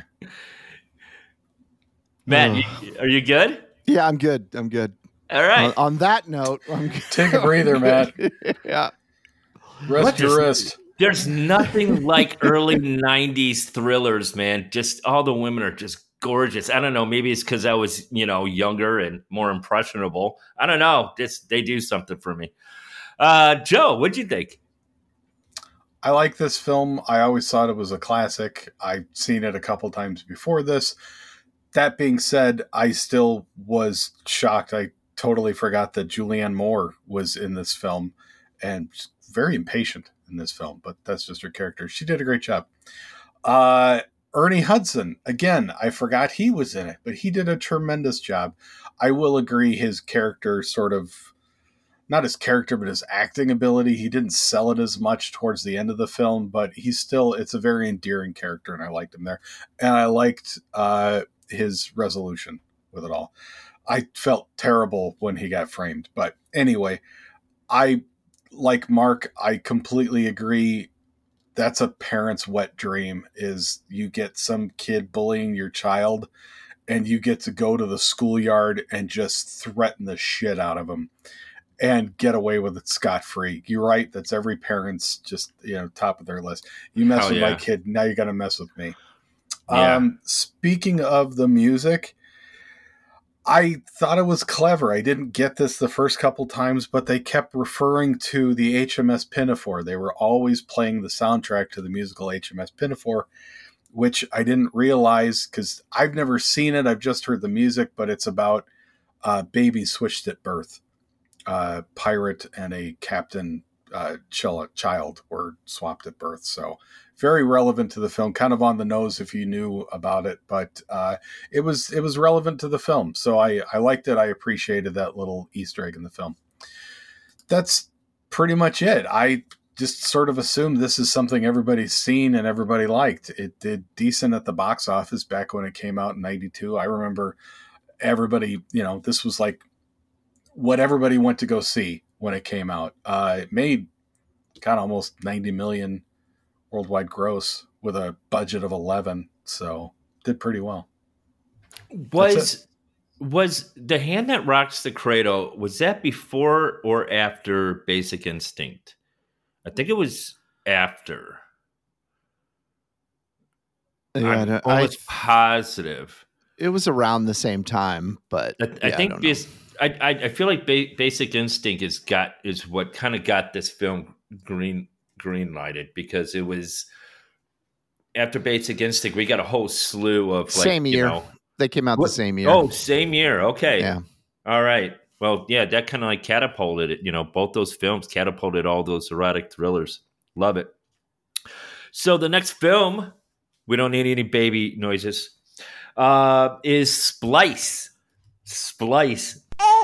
Matt, are you good?
Yeah, I'm good.
All right.
On that note, I'm good.
Take a breather, Matt.
Yeah.
Rest your wrist.
There's nothing like early 90s thrillers, man. Just all the women are just gorgeous. I don't know. Maybe it's because I was, you know, younger and more impressionable. I don't know. They do something for me. Joe, what'd you think?
I like this film. I always thought it was a classic. I've seen it a couple times before this. That being said, I still was shocked. I totally forgot that Julianne Moore was in this film, and very impatient in this film, but that's just her character. She did a great job. Ernie Hudson, again, I forgot he was in it, but he did a tremendous job. I will agree his character sort of, not his character, but his acting ability, he didn't sell it as much towards the end of the film, but it's a very endearing character, and I liked him there. And I liked his resolution with it all. I felt terrible when he got framed, but anyway, like Mark, I completely agree. That's a parent's wet dream, is you get some kid bullying your child and you get to go to the schoolyard and just threaten the shit out of him and get away with it scot-free. You're right. That's every parent's just, top of their list. You mess with my kid, now you got to mess with me.
Yeah.
Speaking of the music, I thought it was clever. I didn't get this the first couple times, but they kept referring to the HMS Pinafore. They were always playing the soundtrack to the musical HMS Pinafore, which I didn't realize because I've never seen it. I've just heard the music, but it's about babies switched at birth. Pirate and a captain child were swapped at birth. So very relevant to the film, kind of on the nose if you knew about it, but it was relevant to the film. So I liked it. I appreciated that little Easter egg in the film. That's pretty much it. I just sort of assumed this is something everybody's seen and everybody liked. It did decent at the box office back when it came out in 92. I remember everybody, this was like what everybody went to go see when it came out. It made kind of almost 90 million worldwide gross with a budget of 11. So did pretty well.
Was The Hand That Rocks the Cradle, was that before or after Basic Instinct? I think it was after.
Yeah,
I'm almost positive.
It was around the same time, but
I think I feel like Basic Instinct is what kind of got this film green lighted, because it was after Basic Instinct we got a whole slew of
same year. They came out the same year.
Oh, same year. Okay.
Yeah.
All right. Well, yeah, that kind of like catapulted it. Both those films catapulted all those erotic thrillers. Love it. So the next film, we don't need any baby noises, is Splice. Splice.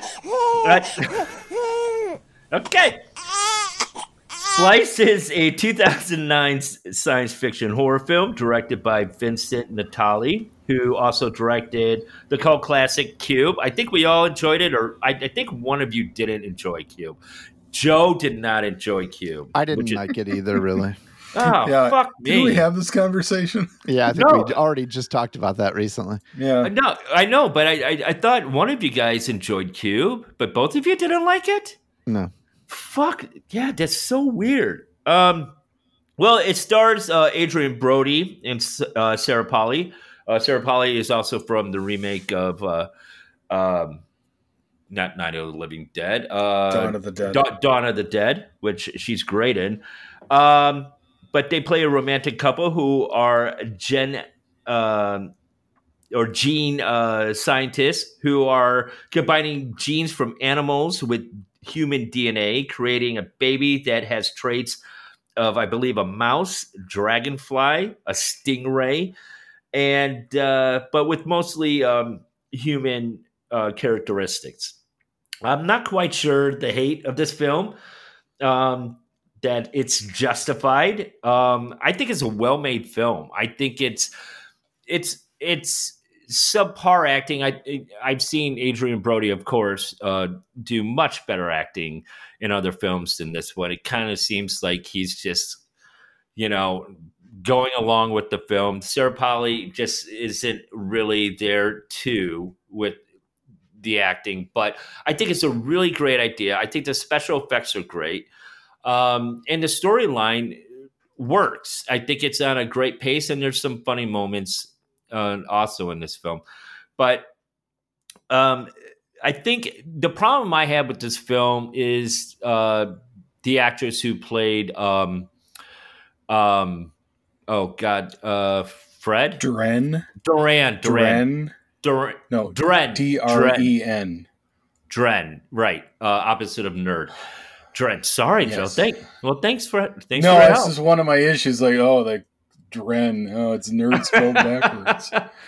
Okay. Splice is a 2009 science fiction horror film directed by Vincent Natali, who also directed the cult classic Cube. I think we all enjoyed it, or I think one of you didn't enjoy Cube. Joe did not enjoy Cube.
I didn't like it either, really.
Oh, yeah, fuck me.
Did we have this conversation?
Yeah, I think we already just talked about that recently.
Yeah.
No, I know, but I thought one of you guys enjoyed Cube, but both of you didn't like it?
No.
Fuck. Yeah, that's so weird. Well, it stars Adrian Brody and Sarah Polley. Sarah Polley is also from the remake of not Night of the Living Dead.
Dawn of the Dead.
Dawn of the Dead, which she's great in. But they play a romantic couple who are gene scientists who are combining genes from animals with human DNA, creating a baby that has traits of, I believe, a mouse, dragonfly, a stingray, and but with mostly human characteristics. I'm not quite sure the hate of this film, that it's justified. I think it's a well-made film. I think it's subpar acting. I've seen Adrian Brody, of course, do much better acting in other films than this one. It kind of seems like he's just, going along with the film. Sarah Polley just isn't really there too with the acting, but I think it's a really great idea. I think the special effects are great. And the storyline works. I think it's on a great pace, and there's some funny moments also in this film. But I think the problem I have with this film is the actress who played Fred?
Duran. No,
Dren.
Dren.
Dren, right. Opposite of nerd. Dren. Sorry,
Yes.
Joe. Thanks for
No,
your
this
help.
is one of my issues. Like, Dren. Oh, it's nerd spelled backwards.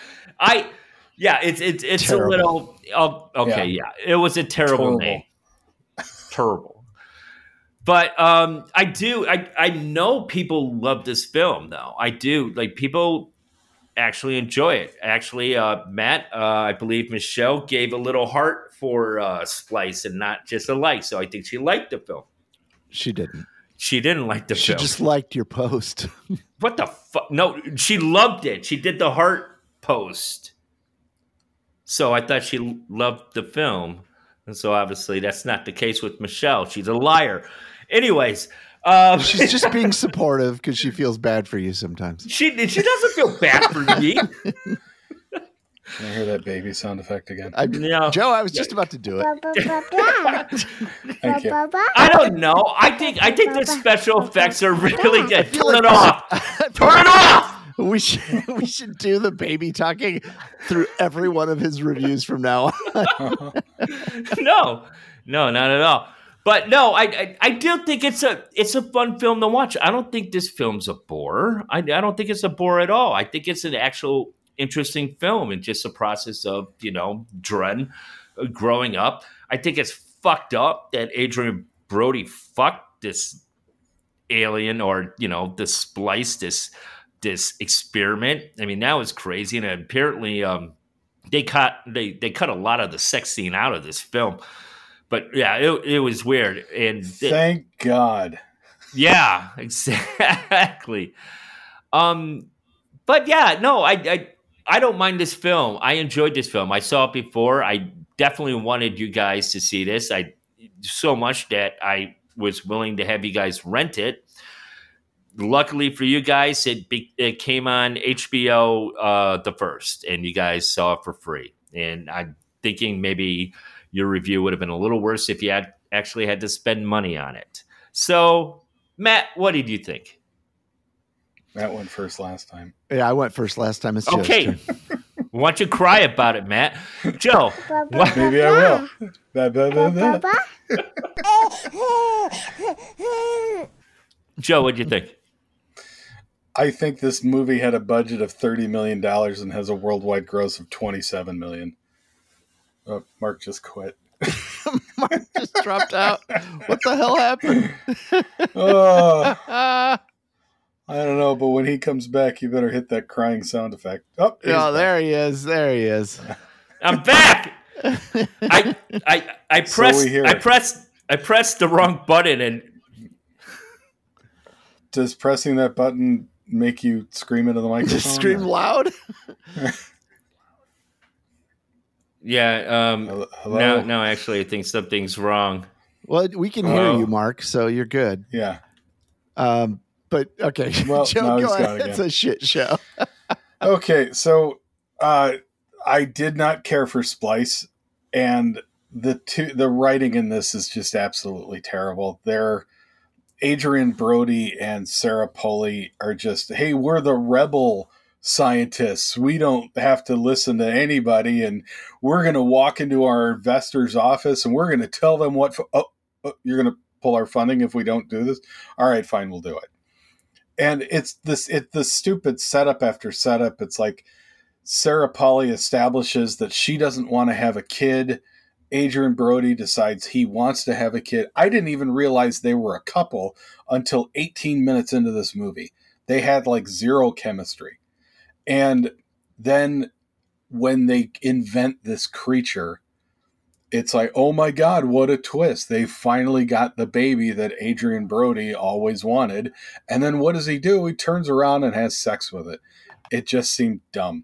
It's
Terrible.
a little. Oh, okay, yeah. It was a terrible name. Terrible. But I know people love this film, though. I do. Like, people actually enjoy it. Actually, Matt, I believe Michelle gave a little heart for Splice and not just a like. So I think she liked the film.
She didn't.
She didn't like the
She
film.
just liked your post.
What the fuck? No, she loved it. She did the heart post. So I thought she loved the film. And so obviously that's not the case with Michelle. She's a liar. Anyways,
She's just being supportive because she feels bad for you sometimes.
She doesn't feel bad for me.
Can I hear that baby sound effect again?
No.
Joe, I was just about to do it.
Thank you.
I don't know. I think the special effects are really good.
feel
Turn
like-
it off. Turn it off.
We should do the baby talking through every one of his reviews from now on.
No, not at all. But no, I do think it's a fun film to watch. I don't think this film's a bore. I don't think it's a bore at all. I think it's an actual interesting film and just a process of, Dren growing up. I think it's fucked up that Adrian Brody fucked this alien or, the splice, this experiment. I mean, that was crazy. And apparently they cut a lot of the sex scene out of this film. But yeah, it was weird. And
Thank God.
yeah, exactly. But yeah, no, I don't mind this film. I enjoyed this film. I saw it before. I definitely wanted you guys to see this. So much that I was willing to have you guys rent it. Luckily for you guys, it came on HBO the first, and you guys saw it for free. And I'm thinking maybe your review would have been a little worse if you had actually had to spend money on it. So, Matt, what did you think?
Matt went first last time.
Yeah, I went first last time. It's Joe's
Okay.
turn.
Why don't you cry about it, Matt? Joe, what?
Maybe I will. Blah, blah, blah, blah.
Joe, what'd you think?
I think this movie had a budget of $30 million and has a worldwide gross of $27 million. Oh, Mark just quit.
Mark just dropped out. What the hell happened?
Oh, I don't know, but when he comes back, you better hit that crying sound effect. Oh, he's back.
There he is. There he is.
I'm back. I
So we hear it.
pressed the wrong button, and
Does pressing that button make you scream into the microphone?
Just scream
or-
loud.
yeah.
Hello?
No, actually, I think something's wrong.
Well, we can hear you, Mark, so you're good.
Yeah.
But okay,
Well,
Joe,
now he's
go
gone
ahead.
again.
It's a shit show.
Okay, so I did not care for Splice, and the writing in this is just absolutely terrible. Adrian Brody and Sarah Polley are just, hey, we're the rebel scientists. We don't have to listen to anybody, and we're going to walk into our investor's office and we're going to tell them you're going to pull our funding if we don't do this? All right, fine, we'll do it. And it's the stupid setup after setup. It's like Sarah Polley establishes that she doesn't want to have a kid. Adrian Brody decides he wants to have a kid. I didn't even realize they were a couple until 18 minutes into this movie. They had like zero chemistry. And then when they invent this creature, it's like, oh my God, what a twist. They finally got the baby that Adrian Brody always wanted. And then what does he do? He turns around and has sex with it. It just seemed dumb.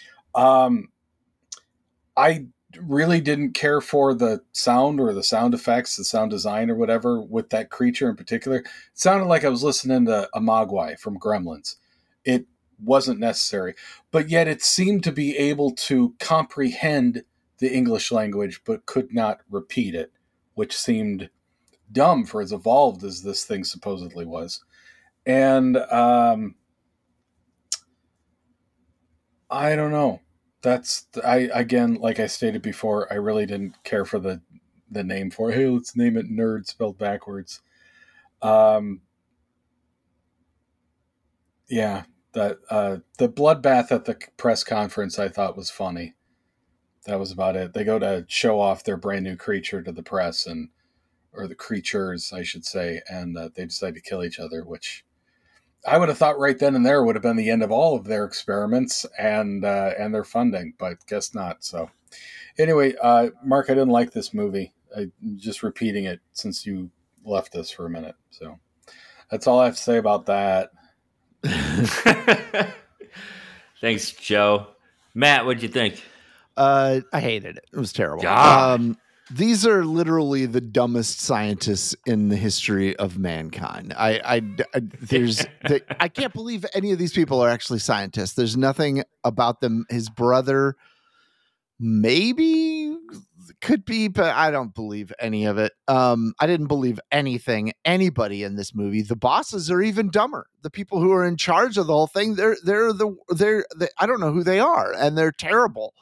I really didn't care for the sound or the sound effects, the sound design or whatever with that creature in particular. It sounded like I was listening to a Mogwai from Gremlins. It wasn't necessary. But yet it seemed to be able to comprehend the English language, but could not repeat it, which seemed dumb for as evolved as this thing supposedly was. And I don't know. Again, like I stated before, I really didn't care for the name for it. Hey, let's name it Nerd spelled backwards. Yeah, the bloodbath at the press conference I thought was funny. That was about it. They go to show off their brand new creature to the press, or the creatures, I should say, and they decide to kill each other, which I would have thought right then and there would have been the end of all of their experiments and their funding, but guess not. So anyway, Mark, I didn't like this movie. I'm just repeating it since you left us for a minute. So that's all I have to say about that.
Thanks, Joe. Matt, what'd you think?
I hated it. It was terrible.
God.
These are literally the dumbest scientists in the history of mankind. I can't believe any of these people are actually scientists. There's nothing about them. His brother maybe could be, but I don't believe any of it. I didn't believe anybody in this movie. The bosses are even dumber. The people who are in charge of the whole thing, they're I don't know who they are, and they're terrible.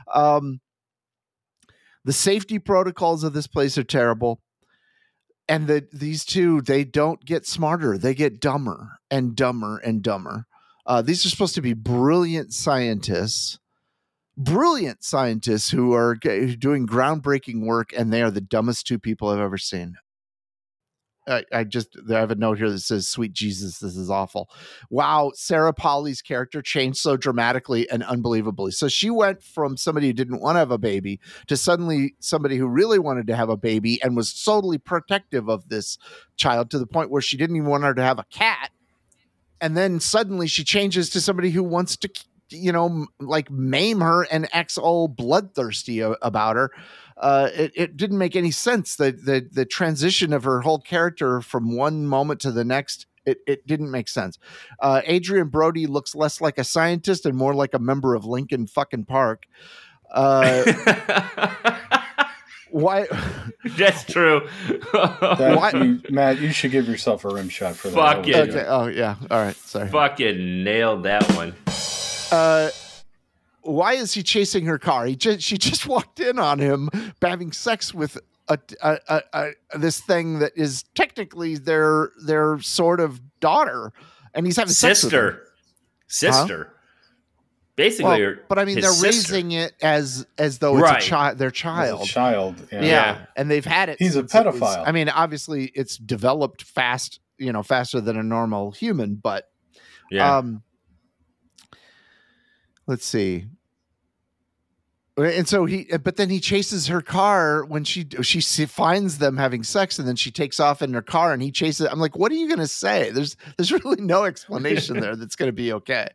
The safety protocols of this place are terrible. And these two, they don't get smarter. They get dumber and dumber and dumber. These are supposed to be brilliant scientists who are doing groundbreaking work, and they are the dumbest two people I've ever seen. I have a note here that says, "Sweet Jesus, this is awful." Wow, Sarah Pauli's character changed so dramatically and unbelievably. So she went from somebody who didn't want to have a baby to suddenly somebody who really wanted to have a baby and was totally protective of this child, to the point where she didn't even want her to have a cat. And then suddenly she changes to somebody who wants to, like maim her and acts all bloodthirsty about her. It didn't make any sense. The transition of her whole character from one moment to the next, it didn't make sense. Adrian Brody looks less like a scientist and more like a member of Lincoln fucking Park. Why?
That's true.
Matt, you should give yourself a rim shot for that.
Fuck it.
Okay. Oh yeah. All right. Sorry.
Fucking nailed that one.
Why is he chasing her car? She just walked in on him having sex with this thing that is technically their sort of daughter, and he's having sex with her.
Sister. Huh? Basically,
well, but I mean, they're raising it as though it's their child.
As a child,
yeah, and they've had it.
He's a pedophile.
I mean, obviously, it's developed fast, faster than a normal human. But let's see. And so but then he chases her car when she finds them having sex, and then she takes off in her car, and he chases. I'm like, what are you going to say? There's really no explanation there that's going to be okay.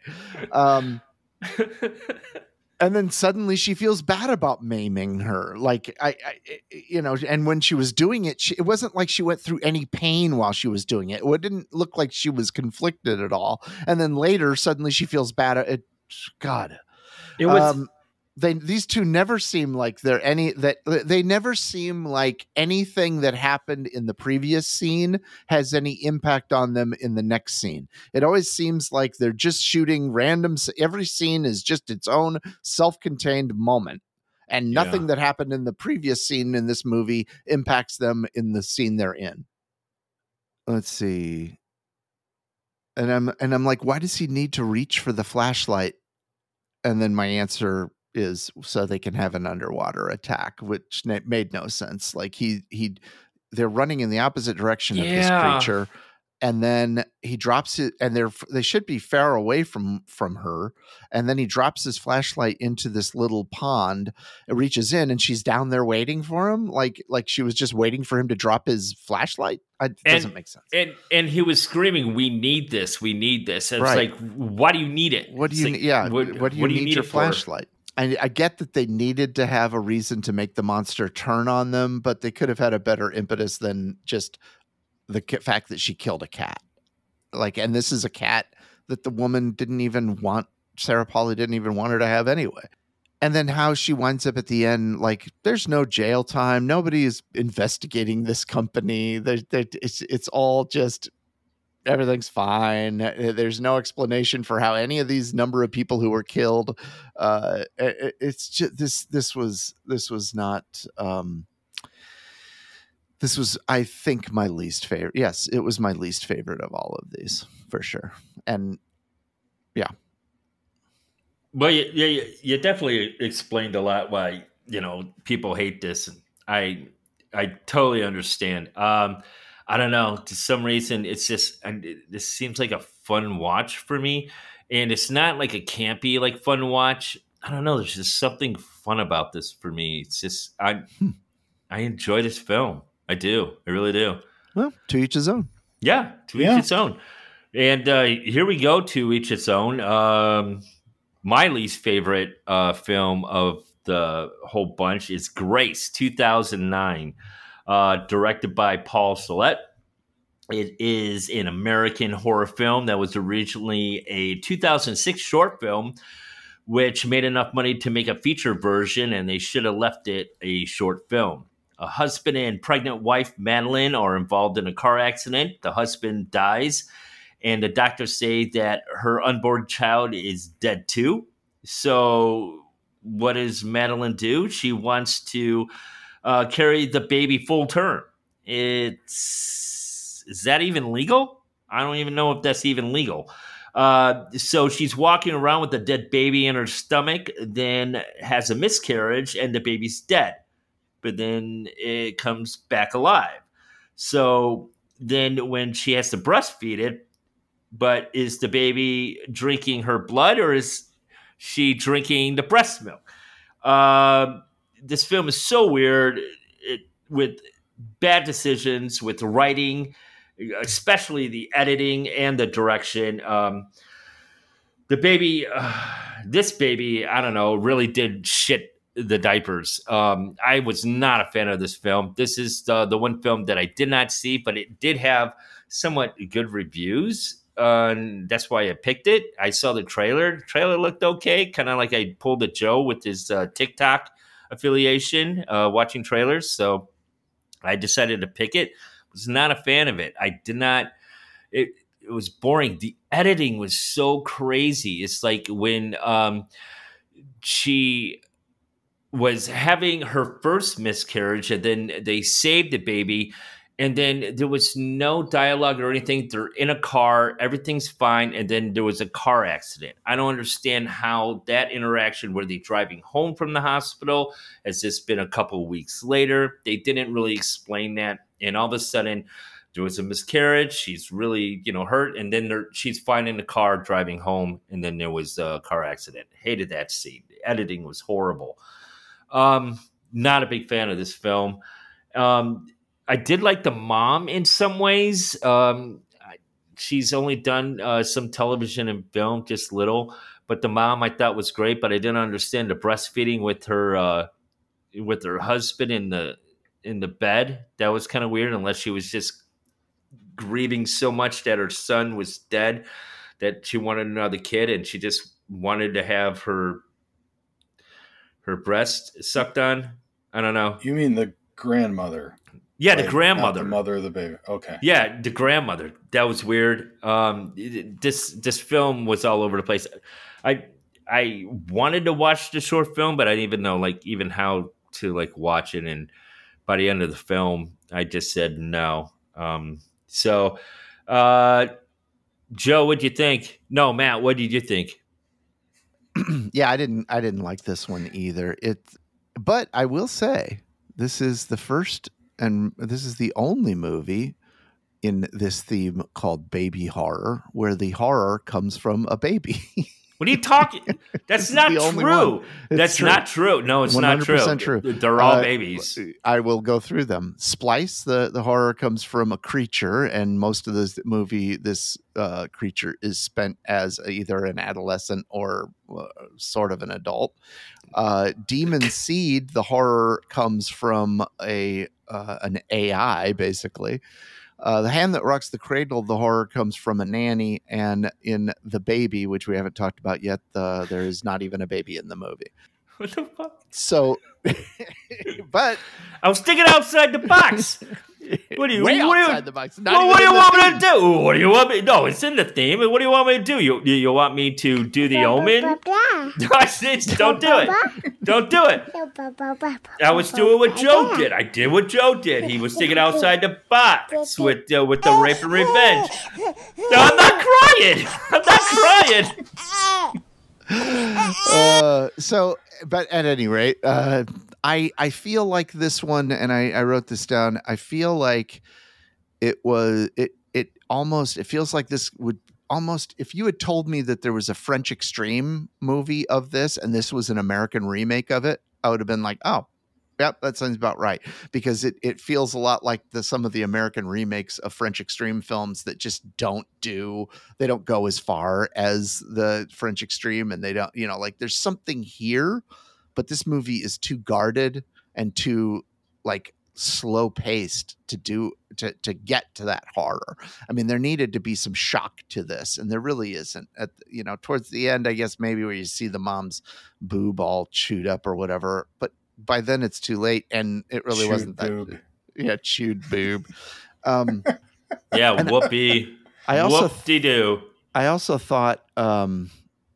And then suddenly she feels bad about maiming her. Like and when she was doing it, it wasn't like she went through any pain while she was doing it. It didn't look like she was conflicted at all. And then later, suddenly she feels bad. God, it was. These two never seem like they never seem like anything that happened in the previous scene has any impact on them in the next scene. It always seems like they're just shooting random. Every scene is just its own self-contained moment, and nothing that happened in the previous scene in this movie impacts them in the scene they're in. Let's see. And I'm like, why does he need to reach for the flashlight? And then my answer is so they can have an underwater attack, which made no sense. Like they're running in the opposite direction of this creature, and then he drops it, and they should be far away from her, and then he drops his flashlight into this little pond. It reaches in, and she's down there waiting for him, like she was just waiting for him to drop his flashlight. It doesn't make sense.
And he was screaming, "We need this! We need this!" And it's like, why do you need it?
What do you need? Yeah, what do you need your flashlight? I get that they needed to have a reason to make the monster turn on them, but they could have had a better impetus than just the fact that she killed a cat. And this is a cat that the woman didn't even want. Sarah Pauli didn't even want her to have anyway. And then how she winds up at the end, there's no jail time. Nobody is investigating this company. It's all just, everything's fine. There's no explanation for how any of these number of people who were killed. It's just this was not. This was, I think, my least favorite. Yes, it was my least favorite of all of these for sure. And yeah.
Well, you definitely explained a lot why people hate this, and I totally understand. I don't know. To some reason, it's just this seems like a fun watch for me, and it's not like a campy fun watch. I don't know. There's just something fun about this for me. It's just I enjoy this film. I do. I really do.
Well, to each his own.
Yeah, to each its own. And here we go. To each its own. My least favorite film of the whole bunch is Grace, 2009, directed by Paul Solet. It is an American horror film that was originally a 2006 short film, which made enough money to make a feature version, and they should have left it a short film. A husband and pregnant wife, Madeline, are involved in a car accident. The husband dies, and the doctors say that her unborn child is dead too. So what does Madeline do? She wants to carry the baby full term. Is that even legal? I don't even know if that's even legal. So she's walking around with a dead baby in her stomach, then has a miscarriage, and the baby's dead. But then it comes back alive. So then when she has to breastfeed it, but is the baby drinking her blood or is she drinking the breast milk? This film is so weird with bad decisions, with writing, especially the editing and the direction. The baby, this baby, I don't know, really did shit the diapers. I was not a fan of this film. This is the one film that I did not see, but it did have somewhat good reviews. And that's why I picked it. I saw the trailer. The trailer looked okay, kind of like I pulled a Joe with his TikTok affiliation, watching trailers. So I decided to pick it. Was not a fan of it. I did not. It was boring. The editing was so crazy. It's like when she was having her first miscarriage, and then they saved the baby, and then there was no dialogue or anything. They're in a car, everything's fine, and then there was a car accident. I don't understand how that interaction, were they driving home from the hospital? Has this been a couple of weeks later? They didn't really explain that, and all of a sudden there was a miscarriage. She's really, hurt, and then she's fine in the car driving home, and then there was a car accident. Hated that scene. The editing was horrible. Not a big fan of this film. I did like the mom in some ways. She's only done some television and film, just little. But the mom I thought was great. But I didn't understand the breastfeeding with her husband in the bed. That was kind of weird. Unless she was just grieving so much that her son was dead that she wanted another kid, and she just wanted to have her breast sucked on. I don't know.
You mean the grandmother?
Yeah, the grandmother.
Not the mother of the baby. Okay.
Yeah, the grandmother. That was weird. This film was all over the place. I wanted to watch the short film, but I didn't even know even how to watch it. And by the end of the film, I just said no. So, Joe, what'd you think? No, Matt, what did you think?
Yeah, I didn't like this one either. But I will say this is the first and this is the only movie in this theme called baby horror where the horror comes from a baby.
What are you talking? That's not true. That's true. Not true. No, it's not true.
100% true.
They're all babies.
I will go through them. Splice, the horror comes from a creature, and most of this movie, this creature is spent as either an adolescent or sort of an adult. Demon Seed, the horror comes from an AI, basically. The Hand That Rocks the Cradle, the horror comes from a nanny, and in The Baby, which we haven't talked about yet, there is not even a baby in the movie.
What the fuck?
So, but
I was thinking outside the box. What do you?
Way
what
outside
do you,
the box.
Well, what do you want me to do? What do you want me? No, it's in the theme. What do you want me to do? You want me to do the Omen? Don't do it. Don't do it. I was doing what Joe did. I did what Joe did. He was thinking outside the box with the Rape and Revenge. No, I'm not crying. I'm not crying.
So, but at any rate, I feel like this one, and I wrote this down. I feel like it feels like this would almost, if you had told me that there was a French Extreme movie of this and this was an American remake of it, I would have been like, oh, yep, that sounds about right. Because it feels a lot like some of the American remakes of French Extreme films that just they don't go as far as the French Extreme, and they don't, there's something here, but this movie is too guarded and too like slow paced to get to that horror. I mean, there needed to be some shock to this, and there really isn't. Towards the end, I guess maybe where you see the mom's boob all chewed up or whatever, but by then it's too late, and it really
Chewed
wasn't that.
boob.
Yeah, chewed boob.
Yeah, whoopee.
I also
whoop-de-doo.
I also thought that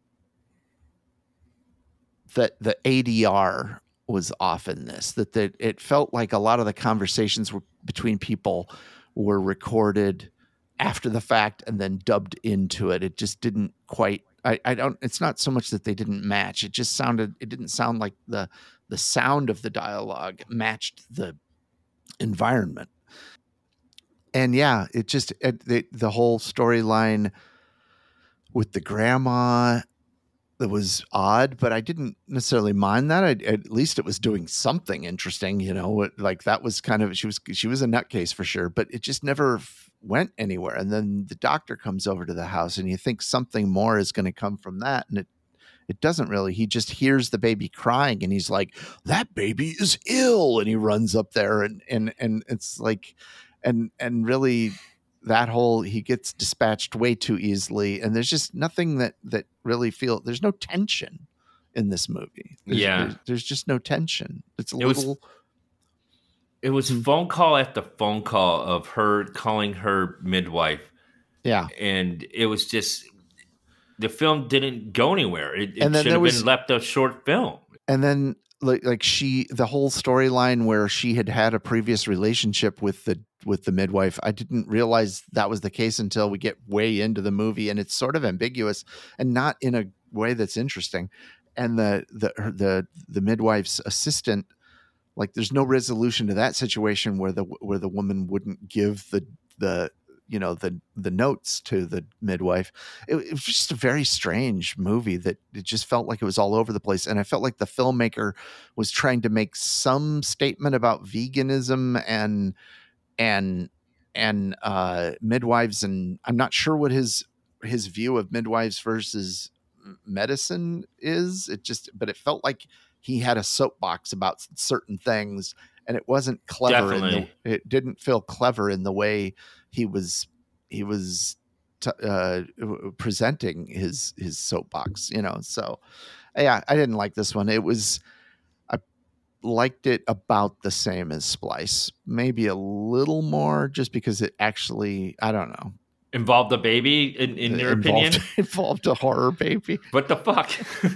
the ADR was off in this, that it felt like a lot of the conversations between people were recorded after the fact and then dubbed into it. It just didn't quite, it's not so much that they didn't match. It didn't sound like the sound of the dialogue matched the environment. And yeah, it just, the whole storyline with the grandma, that was odd, but I didn't necessarily mind that. At least it was doing something interesting, like that was kind of, she was a nutcase for sure, but it just never went anywhere. And then the doctor comes over to the house and you think something more is going to come from that. And it doesn't really. He just hears the baby crying and he's like, that baby is ill. And he runs up there and it's like, and really that whole, he gets dispatched way too easily. And there's just nothing that really there's no tension in this movie. There's just no tension.
It was phone call after phone call of her calling her midwife.
Yeah.
And it was just, the film didn't go anywhere. It
And then
should
there
have
was-
been left a short film.
And then the whole storyline where she had a previous relationship with the midwife, I didn't realize that was the case until we get way into the movie, and it's sort of ambiguous and not in a way that's interesting. And the midwife's assistant, like there's no resolution to that situation where the woman wouldn't give the notes to the midwife. It was just a very strange movie that it just felt like it was all over the place. And I felt like the filmmaker was trying to make some statement about veganism and midwives. And I'm not sure what his view of midwives versus medicine is. But it felt like he had a soapbox about certain things, and it wasn't clever.
Definitely.
It didn't feel clever in the way he was presenting his soapbox, So, yeah, I didn't like this one. I liked it about the same as Splice, maybe a little more, just because it actually, I don't know,
Involved a baby in your opinion?
Involved a horror baby.
What the fuck?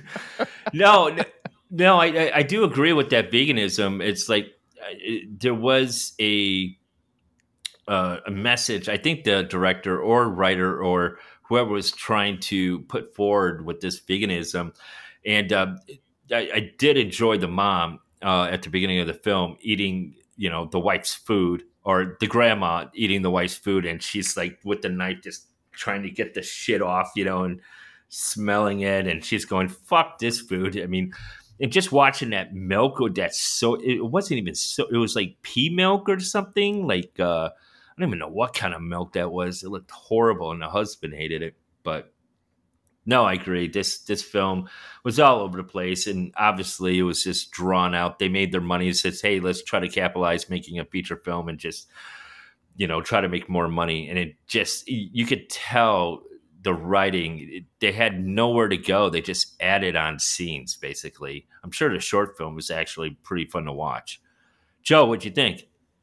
No, I do agree with that veganism. It's like there was a message. I think the director or writer or whoever was trying to put forward with this veganism, and I did enjoy the mom at the beginning of the film eating, the wife's food, or the grandma eating the wife's food, and she's like with the knife just trying to get the shit off, and smelling it, and she's going, "Fuck this food." I mean, and just watching that milk, it wasn't even so. It was like pea milk or something. Like I don't even know what kind of milk that was. It looked horrible, and the husband hated it. But no, I agree. This film was all over the place, and obviously it was just drawn out. They made their money and says, "Hey, let's try to capitalize making a feature film and just, try to make more money." And it just, you could tell the writing, they had nowhere to go. They just added on scenes, basically. I'm sure the short film was actually pretty fun to watch. Joe, what'd you think?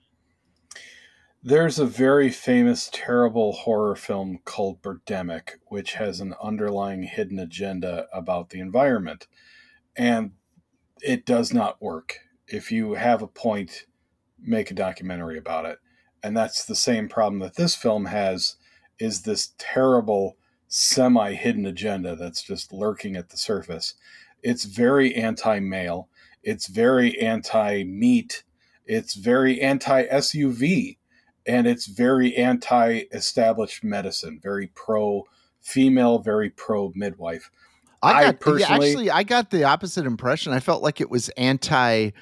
There's a very famous, terrible horror film called Birdemic, which has an underlying hidden agenda about the environment. And it does not work. If you have a point, make a documentary about it. And that's the same problem that this film has, is this terrible semi-hidden agenda that's just lurking at the surface. It's very anti-male. It's very anti-meat. It's very anti-SUV. And it's very anti-established medicine, very pro-female, very pro-midwife. I got the opposite impression.
I felt like it was anti-vegan.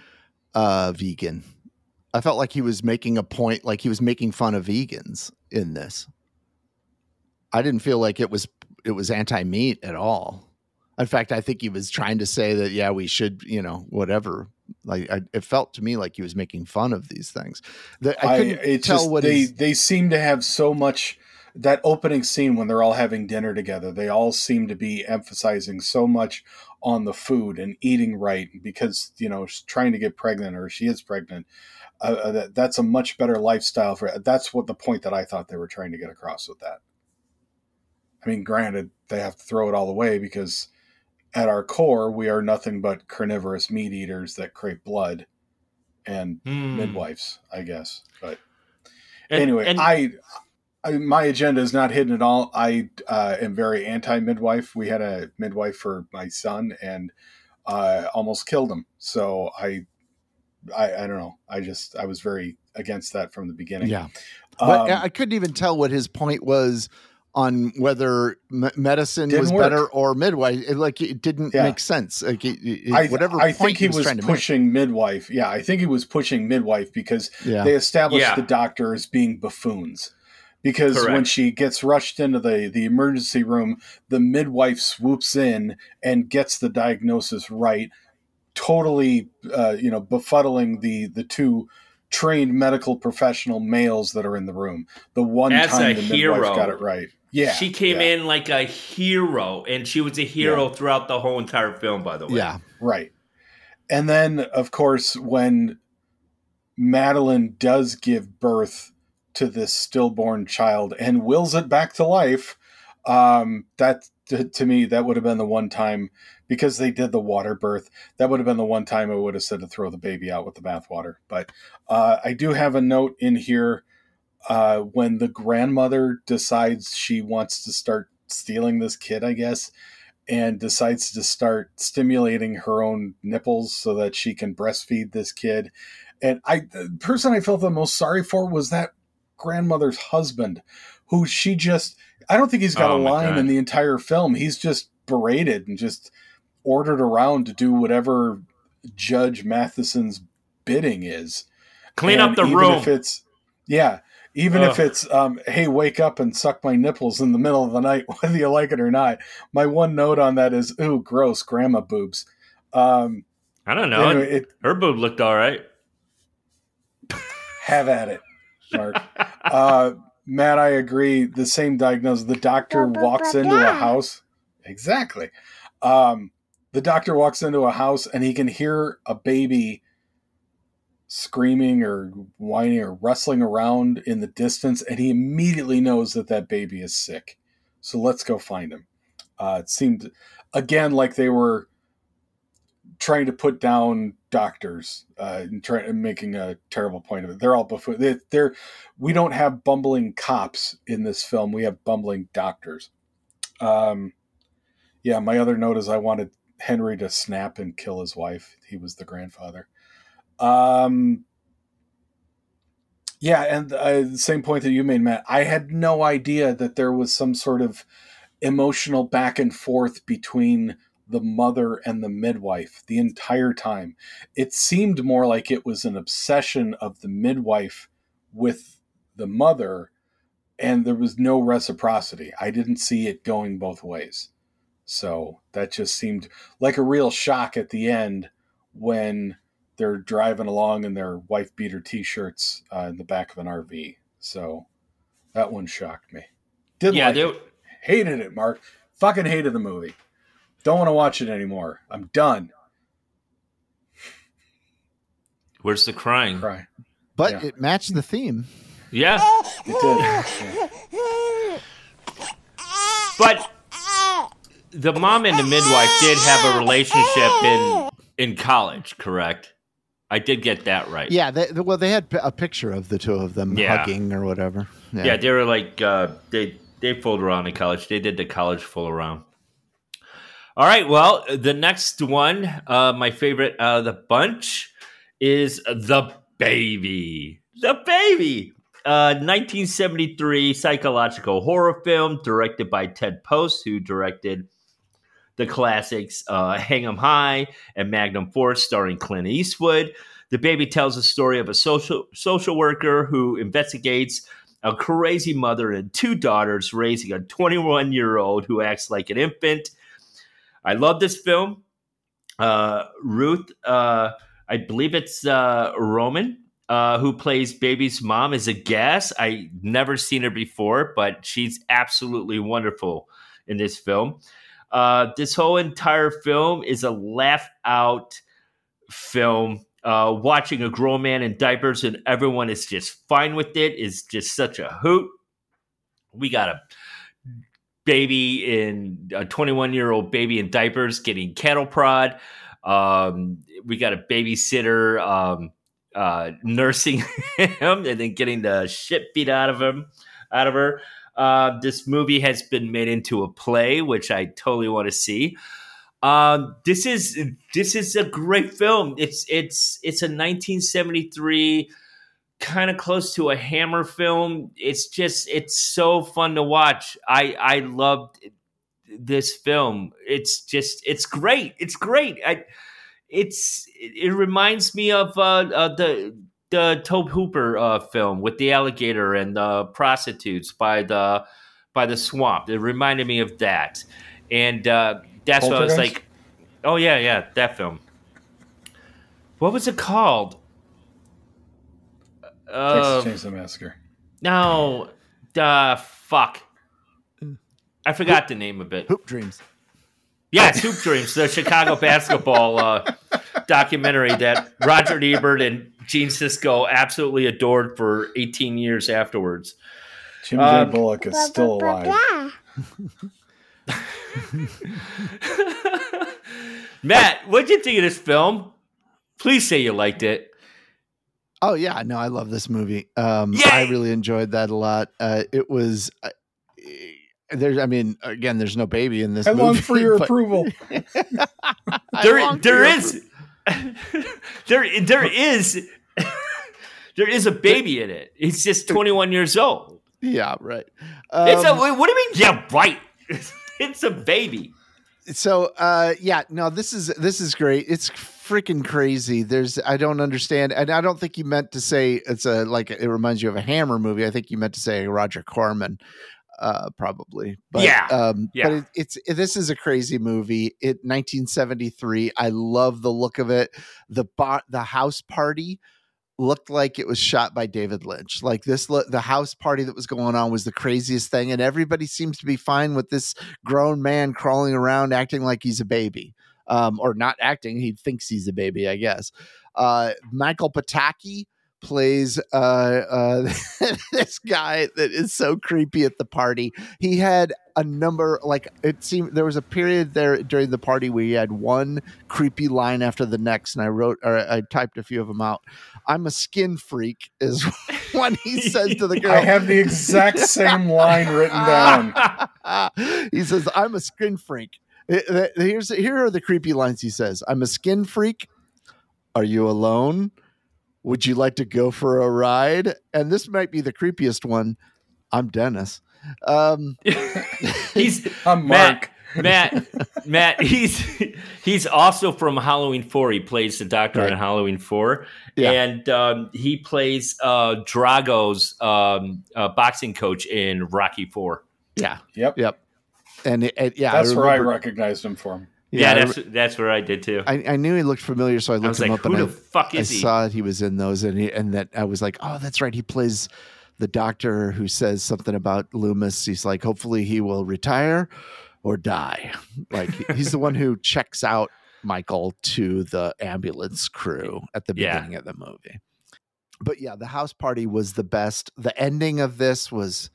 I felt like he was making a point, like he was making fun of vegans in this. I didn't feel like it was anti-meat at all. In fact, I think he was trying to say that, yeah, we should, whatever. Like, it felt to me like he was making fun of these things. I couldn't tell what
they seem to have so much. That opening scene when they're all having dinner together, they all seem to be emphasizing so much on the food and eating right because, she's trying to get pregnant or she is pregnant. That's a much better lifestyle that's what the point that I thought they were trying to get across with that. I mean, granted, they have to throw it all away because at our core, we are nothing but carnivorous meat eaters that crave blood and midwives, I guess. But anyway, my agenda is not hidden at all. I am very anti-midwife. We had a midwife for my son and almost killed him. So I don't know. I was very against that from the beginning.
Yeah. But I couldn't even tell what his point was on whether medicine was better or midwife. It didn't make sense. Like
I think he was pushing midwife. Yeah, I think he was pushing midwife because they established the doctor as being buffoons. Because when she gets rushed into the emergency room, the midwife swoops in and gets the diagnosis right, totally, befuddling the two trained medical professional males that are in the room. The one time the midwife got it right. Yeah.
She came in like a hero, and she was a hero throughout the whole entire film, by the way.
Yeah.
Right. And then, of course, when Madeline does give birth to this stillborn child and wills it back to life, that to me, that would have been the one time, because they did the water birth, that would have been the one time I would have said to throw the baby out with the bathwater. But I do have a note in here when the grandmother decides she wants to start stealing this kid, I guess, and decides to start stimulating her own nipples so that she can breastfeed this kid. And the person I felt the most sorry for was that grandmother's husband, who I don't think he's got a line in the entire film. He's just berated and just ordered around to do whatever Judge Matheson's bidding is.
Clean up the room.
If it's, hey, wake up and suck my nipples in the middle of the night, whether you like it or not. My one note on that is, ooh, gross, grandma boobs.
I don't know. Anyway, her boob looked all right.
Have at it, Mark. Matt, I agree. The same diagnosis. The doctor walks into a house. Exactly. The doctor walks into a house and he can hear a baby screaming or whining or wrestling around in the distance, and he immediately knows that baby is sick. So let's go find him. It seemed, again, like they were trying to put down doctors and making a terrible point of it. They're all buffoon. We don't have bumbling cops in this film. We have bumbling doctors. My other note is I wanted Henry to snap and kill his wife. He was the grandfather. And the same point that you made, Matt. I had no idea that there was some sort of emotional back and forth between the mother and the midwife the entire time. It seemed more like it was an obsession of the midwife with the mother, and there was no reciprocity. I didn't see it going both ways. So that just seemed like a real shock at the end when they're driving along in their wife beater t-shirts in the back of an RV. So that one shocked me. Hated it, Mark. Fucking hated the movie. Don't want to watch it anymore. I'm done.
Where's the crying?
Cry.
But it matched the theme.
Yeah.
It did.
But the mom and the midwife did have a relationship in college, correct? I did get that right.
Yeah, they had a picture of the two of them hugging or whatever.
Yeah, they were like, they fooled around in college. They did the college fool around. All right, well, the next one, my favorite out of the bunch, is The Baby. The Baby! 1973 psychological horror film directed by Ted Post, who directed the classics Hang 'em High and Magnum Force, starring Clint Eastwood. The Baby tells the story of a social worker who investigates a crazy mother and two daughters raising a 21-year-old who acts like an infant. I love this film. Ruth, I believe it's Roman, who plays Baby's mom, is a guest. I never seen her before, but she's absolutely wonderful in this film. This whole entire film is a laugh out film. Watching a grown man in diapers and everyone is just fine with it is just such a hoot. We got a 21-year-old baby in diapers getting cattle prod. We got a babysitter nursing him and then getting the shit beat out of her. This movie has been made into a play, which I totally want to see. This is a great film. It's a 1973 kind of close to a Hammer film. It's so fun to watch. I loved this film. It's great. It's great. It reminds me of the Tobe Hooper film with the alligator and the prostitutes by the swamp. It reminded me of that, and that's what I was like. Oh yeah, that film. What was it called?
Texas Chainsaw Massacre.
No, fuck. I forgot the name of it.
Hoop Dreams.
Yes, Hoop Dreams, the Chicago basketball documentary that Roger Ebert and Gene Siskel absolutely adored for 18 years afterwards.
Jim J. Bullock is still alive.
Matt, what'd you think of this film? Please say you liked it.
Oh yeah, no, I love this movie. I really enjoyed that a lot. It was there's no baby in this movie.
I long for your approval.
There is a baby in it. He's just 21 years old.
Yeah, right.
What do you mean? Yeah, right. It's a baby.
So this is great. It's freaking crazy. I don't understand, and I don't think you meant to say it reminds you of a Hammer movie. I think you meant to say Roger Corman, probably. But, But this is a crazy movie. 1973. I love the look of it. The house party looked like it was shot by David Lynch. Like the house party that was going on was the craziest thing, and everybody seems to be fine with this grown man crawling around acting like he's a baby, or not acting. He thinks he's a baby, I guess. Michael Pataki plays this guy that is so creepy at the party. He had a number, like it seemed there was a period there during the party where he had one creepy line after the next, and I typed a few of them out. I'm a skin freak is what he says to the girl.
I have the exact same line written down.
He says, I'm a skin freak. Here are the creepy lines he says. I'm a skin freak. Are you alone? Would you like to go for a ride? And this might be the creepiest one. I'm Dennis.
I'm Mark.
Matt, he's also from Halloween 4. He plays the doctor in Halloween 4. Yeah. And he plays Drago's boxing coach in Rocky 4.
Yeah.
Yep.
And
that's where I recognized him from.
Yeah, that's where I did too.
I knew he looked familiar, so I looked him up.
Who the fuck is he?
I saw that he was in those, and that I was like, oh, that's right. He plays the doctor who says something about Loomis. He's like, hopefully he will retire or die. Like he's the one who checks out Michael to the ambulance crew at the beginning of the movie. But yeah, the house party was the best. The ending of this was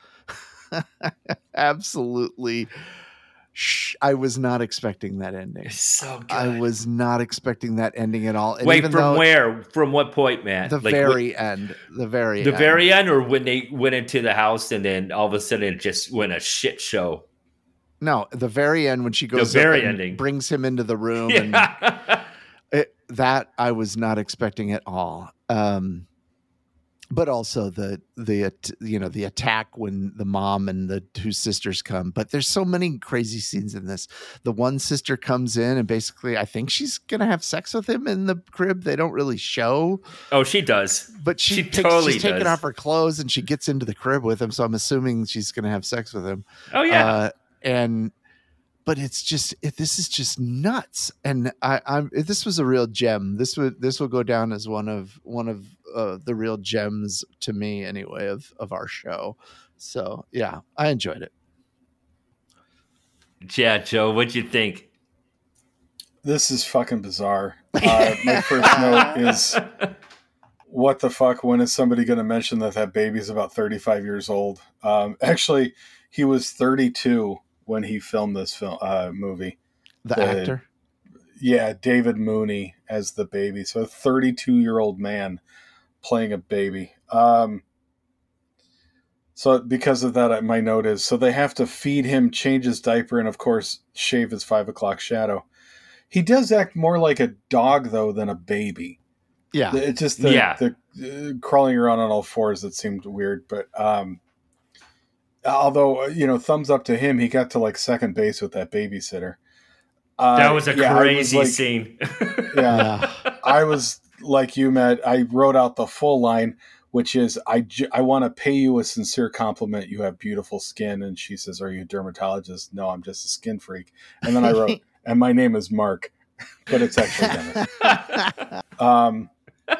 absolutely. I was not expecting that ending.
It's so good.
I was not expecting that ending at all. And
wait, from where? From what point, Matt?
The very end. The very
end, or when they went into the house and then all of a sudden it just went a shit show.
No, the very end when she goes up and brings him into the room. Yeah. And that I was not expecting at all. But also the attack when the mom and the two sisters come. But there's so many crazy scenes in this. The one sister comes in and basically I think she's going to have sex with him in the crib. They don't really show.
Oh, she does.
But she's taking off her clothes and she gets into the crib with him. So I'm assuming she's going to have sex with him.
Oh, yeah.
but it's just this is just nuts. And this was a real gem. This will go down as one of the real gems to me anyway of our show. So yeah, I enjoyed it.
Yeah, Joe, what'd you think?
This is fucking bizarre. My first note is, what the fuck? When is somebody going to mention that baby's about 35 years old? Actually, he was 32 when he filmed this movie.
The actor?
Yeah, David Mooney as the baby. So a 32-year-old man playing a baby. So because of that, my note is, so they have to feed him, change his diaper, and of course, shave his 5 o'clock shadow. He does act more like a dog, though, than a baby.
Yeah.
It's just the crawling around on all fours that seemed weird. But although, thumbs up to him, he got to like second base with that babysitter.
That was a crazy scene.
Yeah. I was like you, Matt. I wrote out the full line, which is, I want to pay you a sincere compliment. You have beautiful skin. And she says, are you a dermatologist? No, I'm just a skin freak. And then I wrote, and my name is Mark, but it's actually Dennis.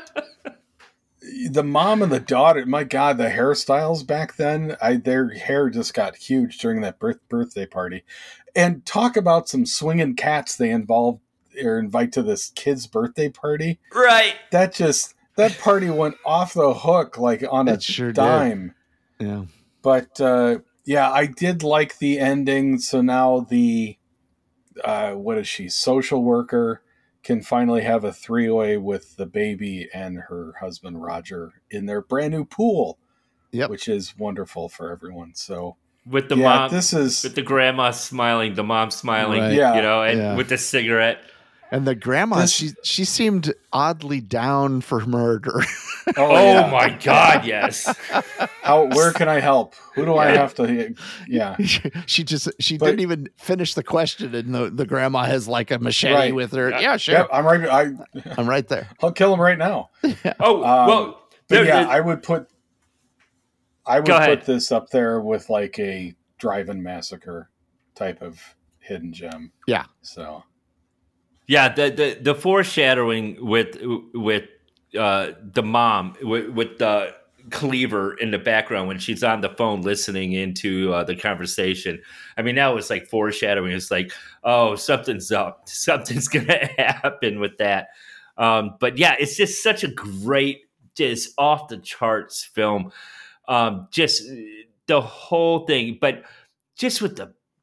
The mom and the daughter, my God, the hairstyles back then, their hair just got huge during that birthday party. And talk about some swinging cats they invite to this kid's birthday party.
Right.
That party went off the hook like on a dime.
Did. Yeah.
But I did like the ending. So now the what is she? Social worker can finally have a 3-way with the baby and her husband Roger in their brand new pool.
Yep.
Which is wonderful for everyone. So
with the mom, with the grandma smiling, the mom smiling,
right.
with the cigarette.
And the grandma, she seemed oddly down for murder.
Oh my God, yes.
Where can I help? Who do I have to? Yeah.
She didn't even finish the question, and the grandma has like a machete with her. Yeah, sure.
Yep, I'm right.
I'm right there.
I'll kill him right now. I would put this up there with like a drive-in massacre type of hidden gem.
Yeah.
So.
Yeah, the foreshadowing with the mom with the Cleaver in the background when she's on the phone listening into the conversation. I mean, that was like foreshadowing. It's like, oh, something's up. Something's gonna happen with that. But yeah, it's just such a great, just off the charts film. Just the whole thing, but just with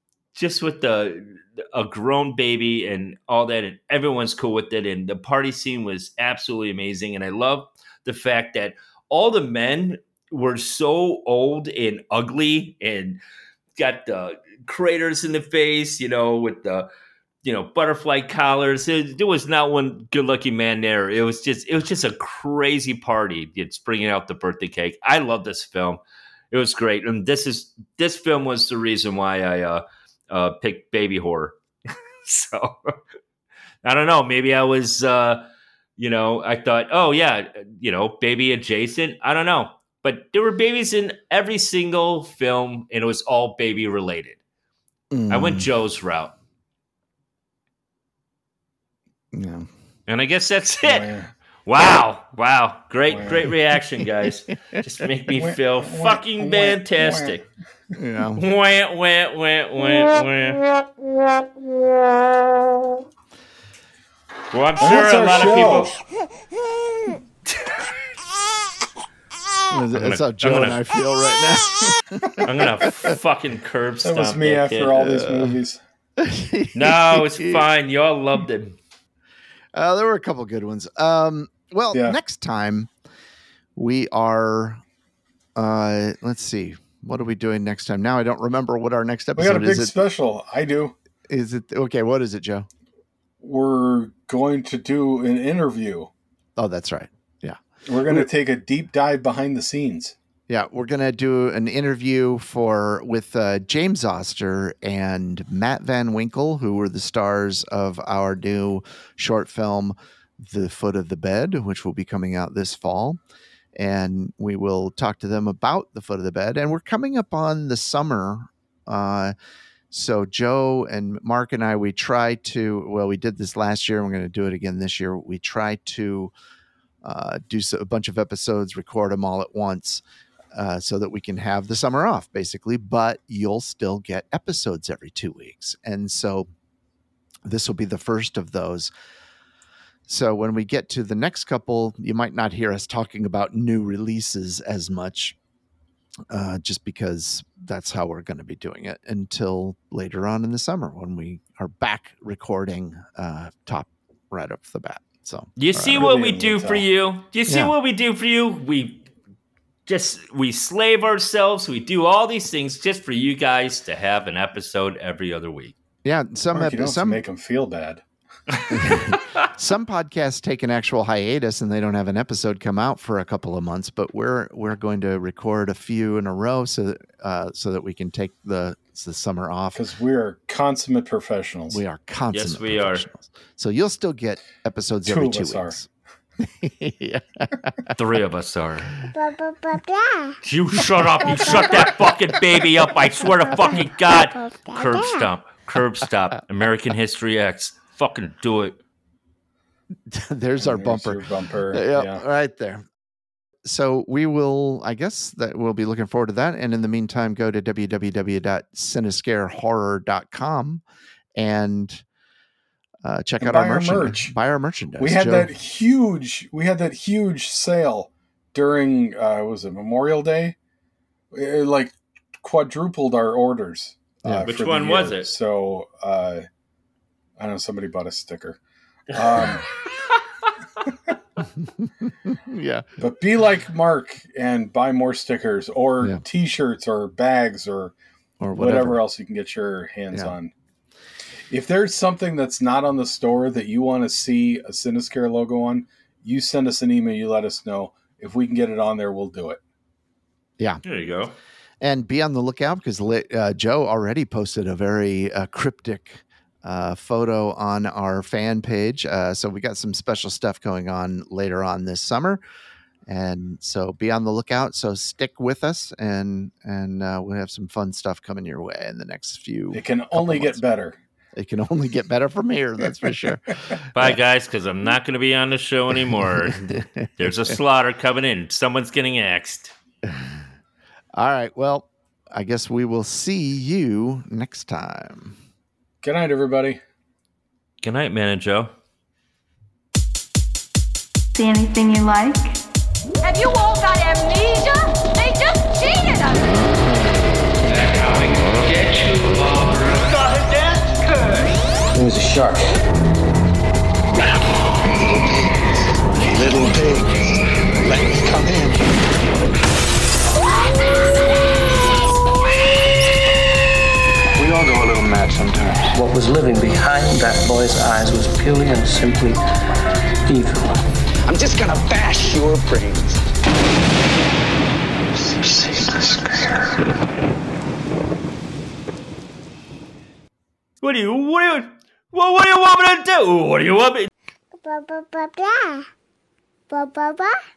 a grown baby and all that, and everyone's cool with it, and the party scene was absolutely amazing. And I love the fact that all the men were so old and ugly and got the craters in the face, with the butterfly collars. There was not one good-looking man there. It was just a crazy party. It's bringing out the birthday cake. I love this film. It was great, and this film was the reason why I picked baby horror. So I don't know. Maybe I was, I thought, oh yeah, baby adjacent. I don't know, but there were babies in every single film, and it was all baby related. I went Joe's route.
Yeah,
and I guess that's it. Wow. Great reaction, guys. Just make me feel fucking fantastic.
Yeah.
Well, I'm sure a lot of people.
That's how Joe and I feel right now.
I'm gonna fucking curb stomp.
That was me after all these movies.
No, it's fine. Y'all loved it.
There were a couple good ones. Next time we are. Let's see. What are we doing next time? Now I don't remember what our next episode is.
We got a big special. I do.
Is it okay? What is it, Joe?
We're going to do an interview.
Oh, that's right. Yeah.
We're going to take a deep dive behind the scenes.
Yeah, we're going to do an interview with James Oster and Matt Van Winkle, who were the stars of our new short film, The Foot of the Bed, which will be coming out this fall. And we will talk to them about The Foot of the Bed. And we're coming up on the summer. So Joe and Mark and I, we did this last year. And we're going to do it again this year. We try to do a bunch of episodes, record them all at once, so that we can have the summer off, basically. But you'll still get episodes every 2 weeks, and so this will be the first of those. So when we get to the next couple, you might not hear us talking about new releases as much, just because that's how we're going to be doing it until later on in the summer when we are back recording top right off the bat. So
you see what we do for you? Do you see what we do for you? We slave ourselves. We do all these things just for you guys to have an episode every other week.
Yeah,
Mark, you don't have to make them feel bad.
Some podcasts take an actual hiatus and they don't have an episode come out for a couple of months, but we're going to record a few in a row so that we can take the summer off.
Because we are consummate professionals.
We are consummate
Yes, we
professionals. So you'll still get episodes every 2 weeks.
Yeah. 3 of us are.
Blah, blah, blah, blah.
You shut up. You shut that fucking baby up. I swear to fucking God. Curb stop. American History X. Fucking do it.
There's our bumper.
Your bumper.
Yeah, right there. So we'll be looking forward to that. And in the meantime, go to www.cinescarehorror.com and check out our merch. Buy our merchandise.
We had that huge sale during was it Memorial Day? It like quadrupled our orders.
Which one was it?
So I don't know, somebody bought a sticker.
Yeah.
But be like Mark and buy more stickers or t-shirts or bags or whatever else you can get your hands on. If there's something that's not on the store that you want to see a Cinescare logo on, you send us an email, you let us know. If we can get it on there, we'll do it.
Yeah.
There you go.
And be on the lookout because Joe already posted a very cryptic photo on our fan page. So we got some special stuff going on later on this summer. And so be on the lookout. So stick with us and we'll have some fun stuff coming your way in the next few.
It can only get better.
It can only get better from here. That's for sure.
Bye, guys, because I'm not going to be on the show anymore. There's a slaughter coming in. Someone's getting axed.
All right. Well, I guess we will see you next time.
Good night, everybody.
Good night, Man and Joe.
See anything you like?
Have you all got amnesia? They just cheated us.
That's how we can get you, Barbara.
It was a shark.
Little pig, let me come in.
We all go a little mad sometimes. What was living behind that boy's eyes was purely and simply evil.
I'm just gonna bash your brains.
What do you want me to do? What do you want me?
Blah, blah, blah, blah. Blah, blah, blah.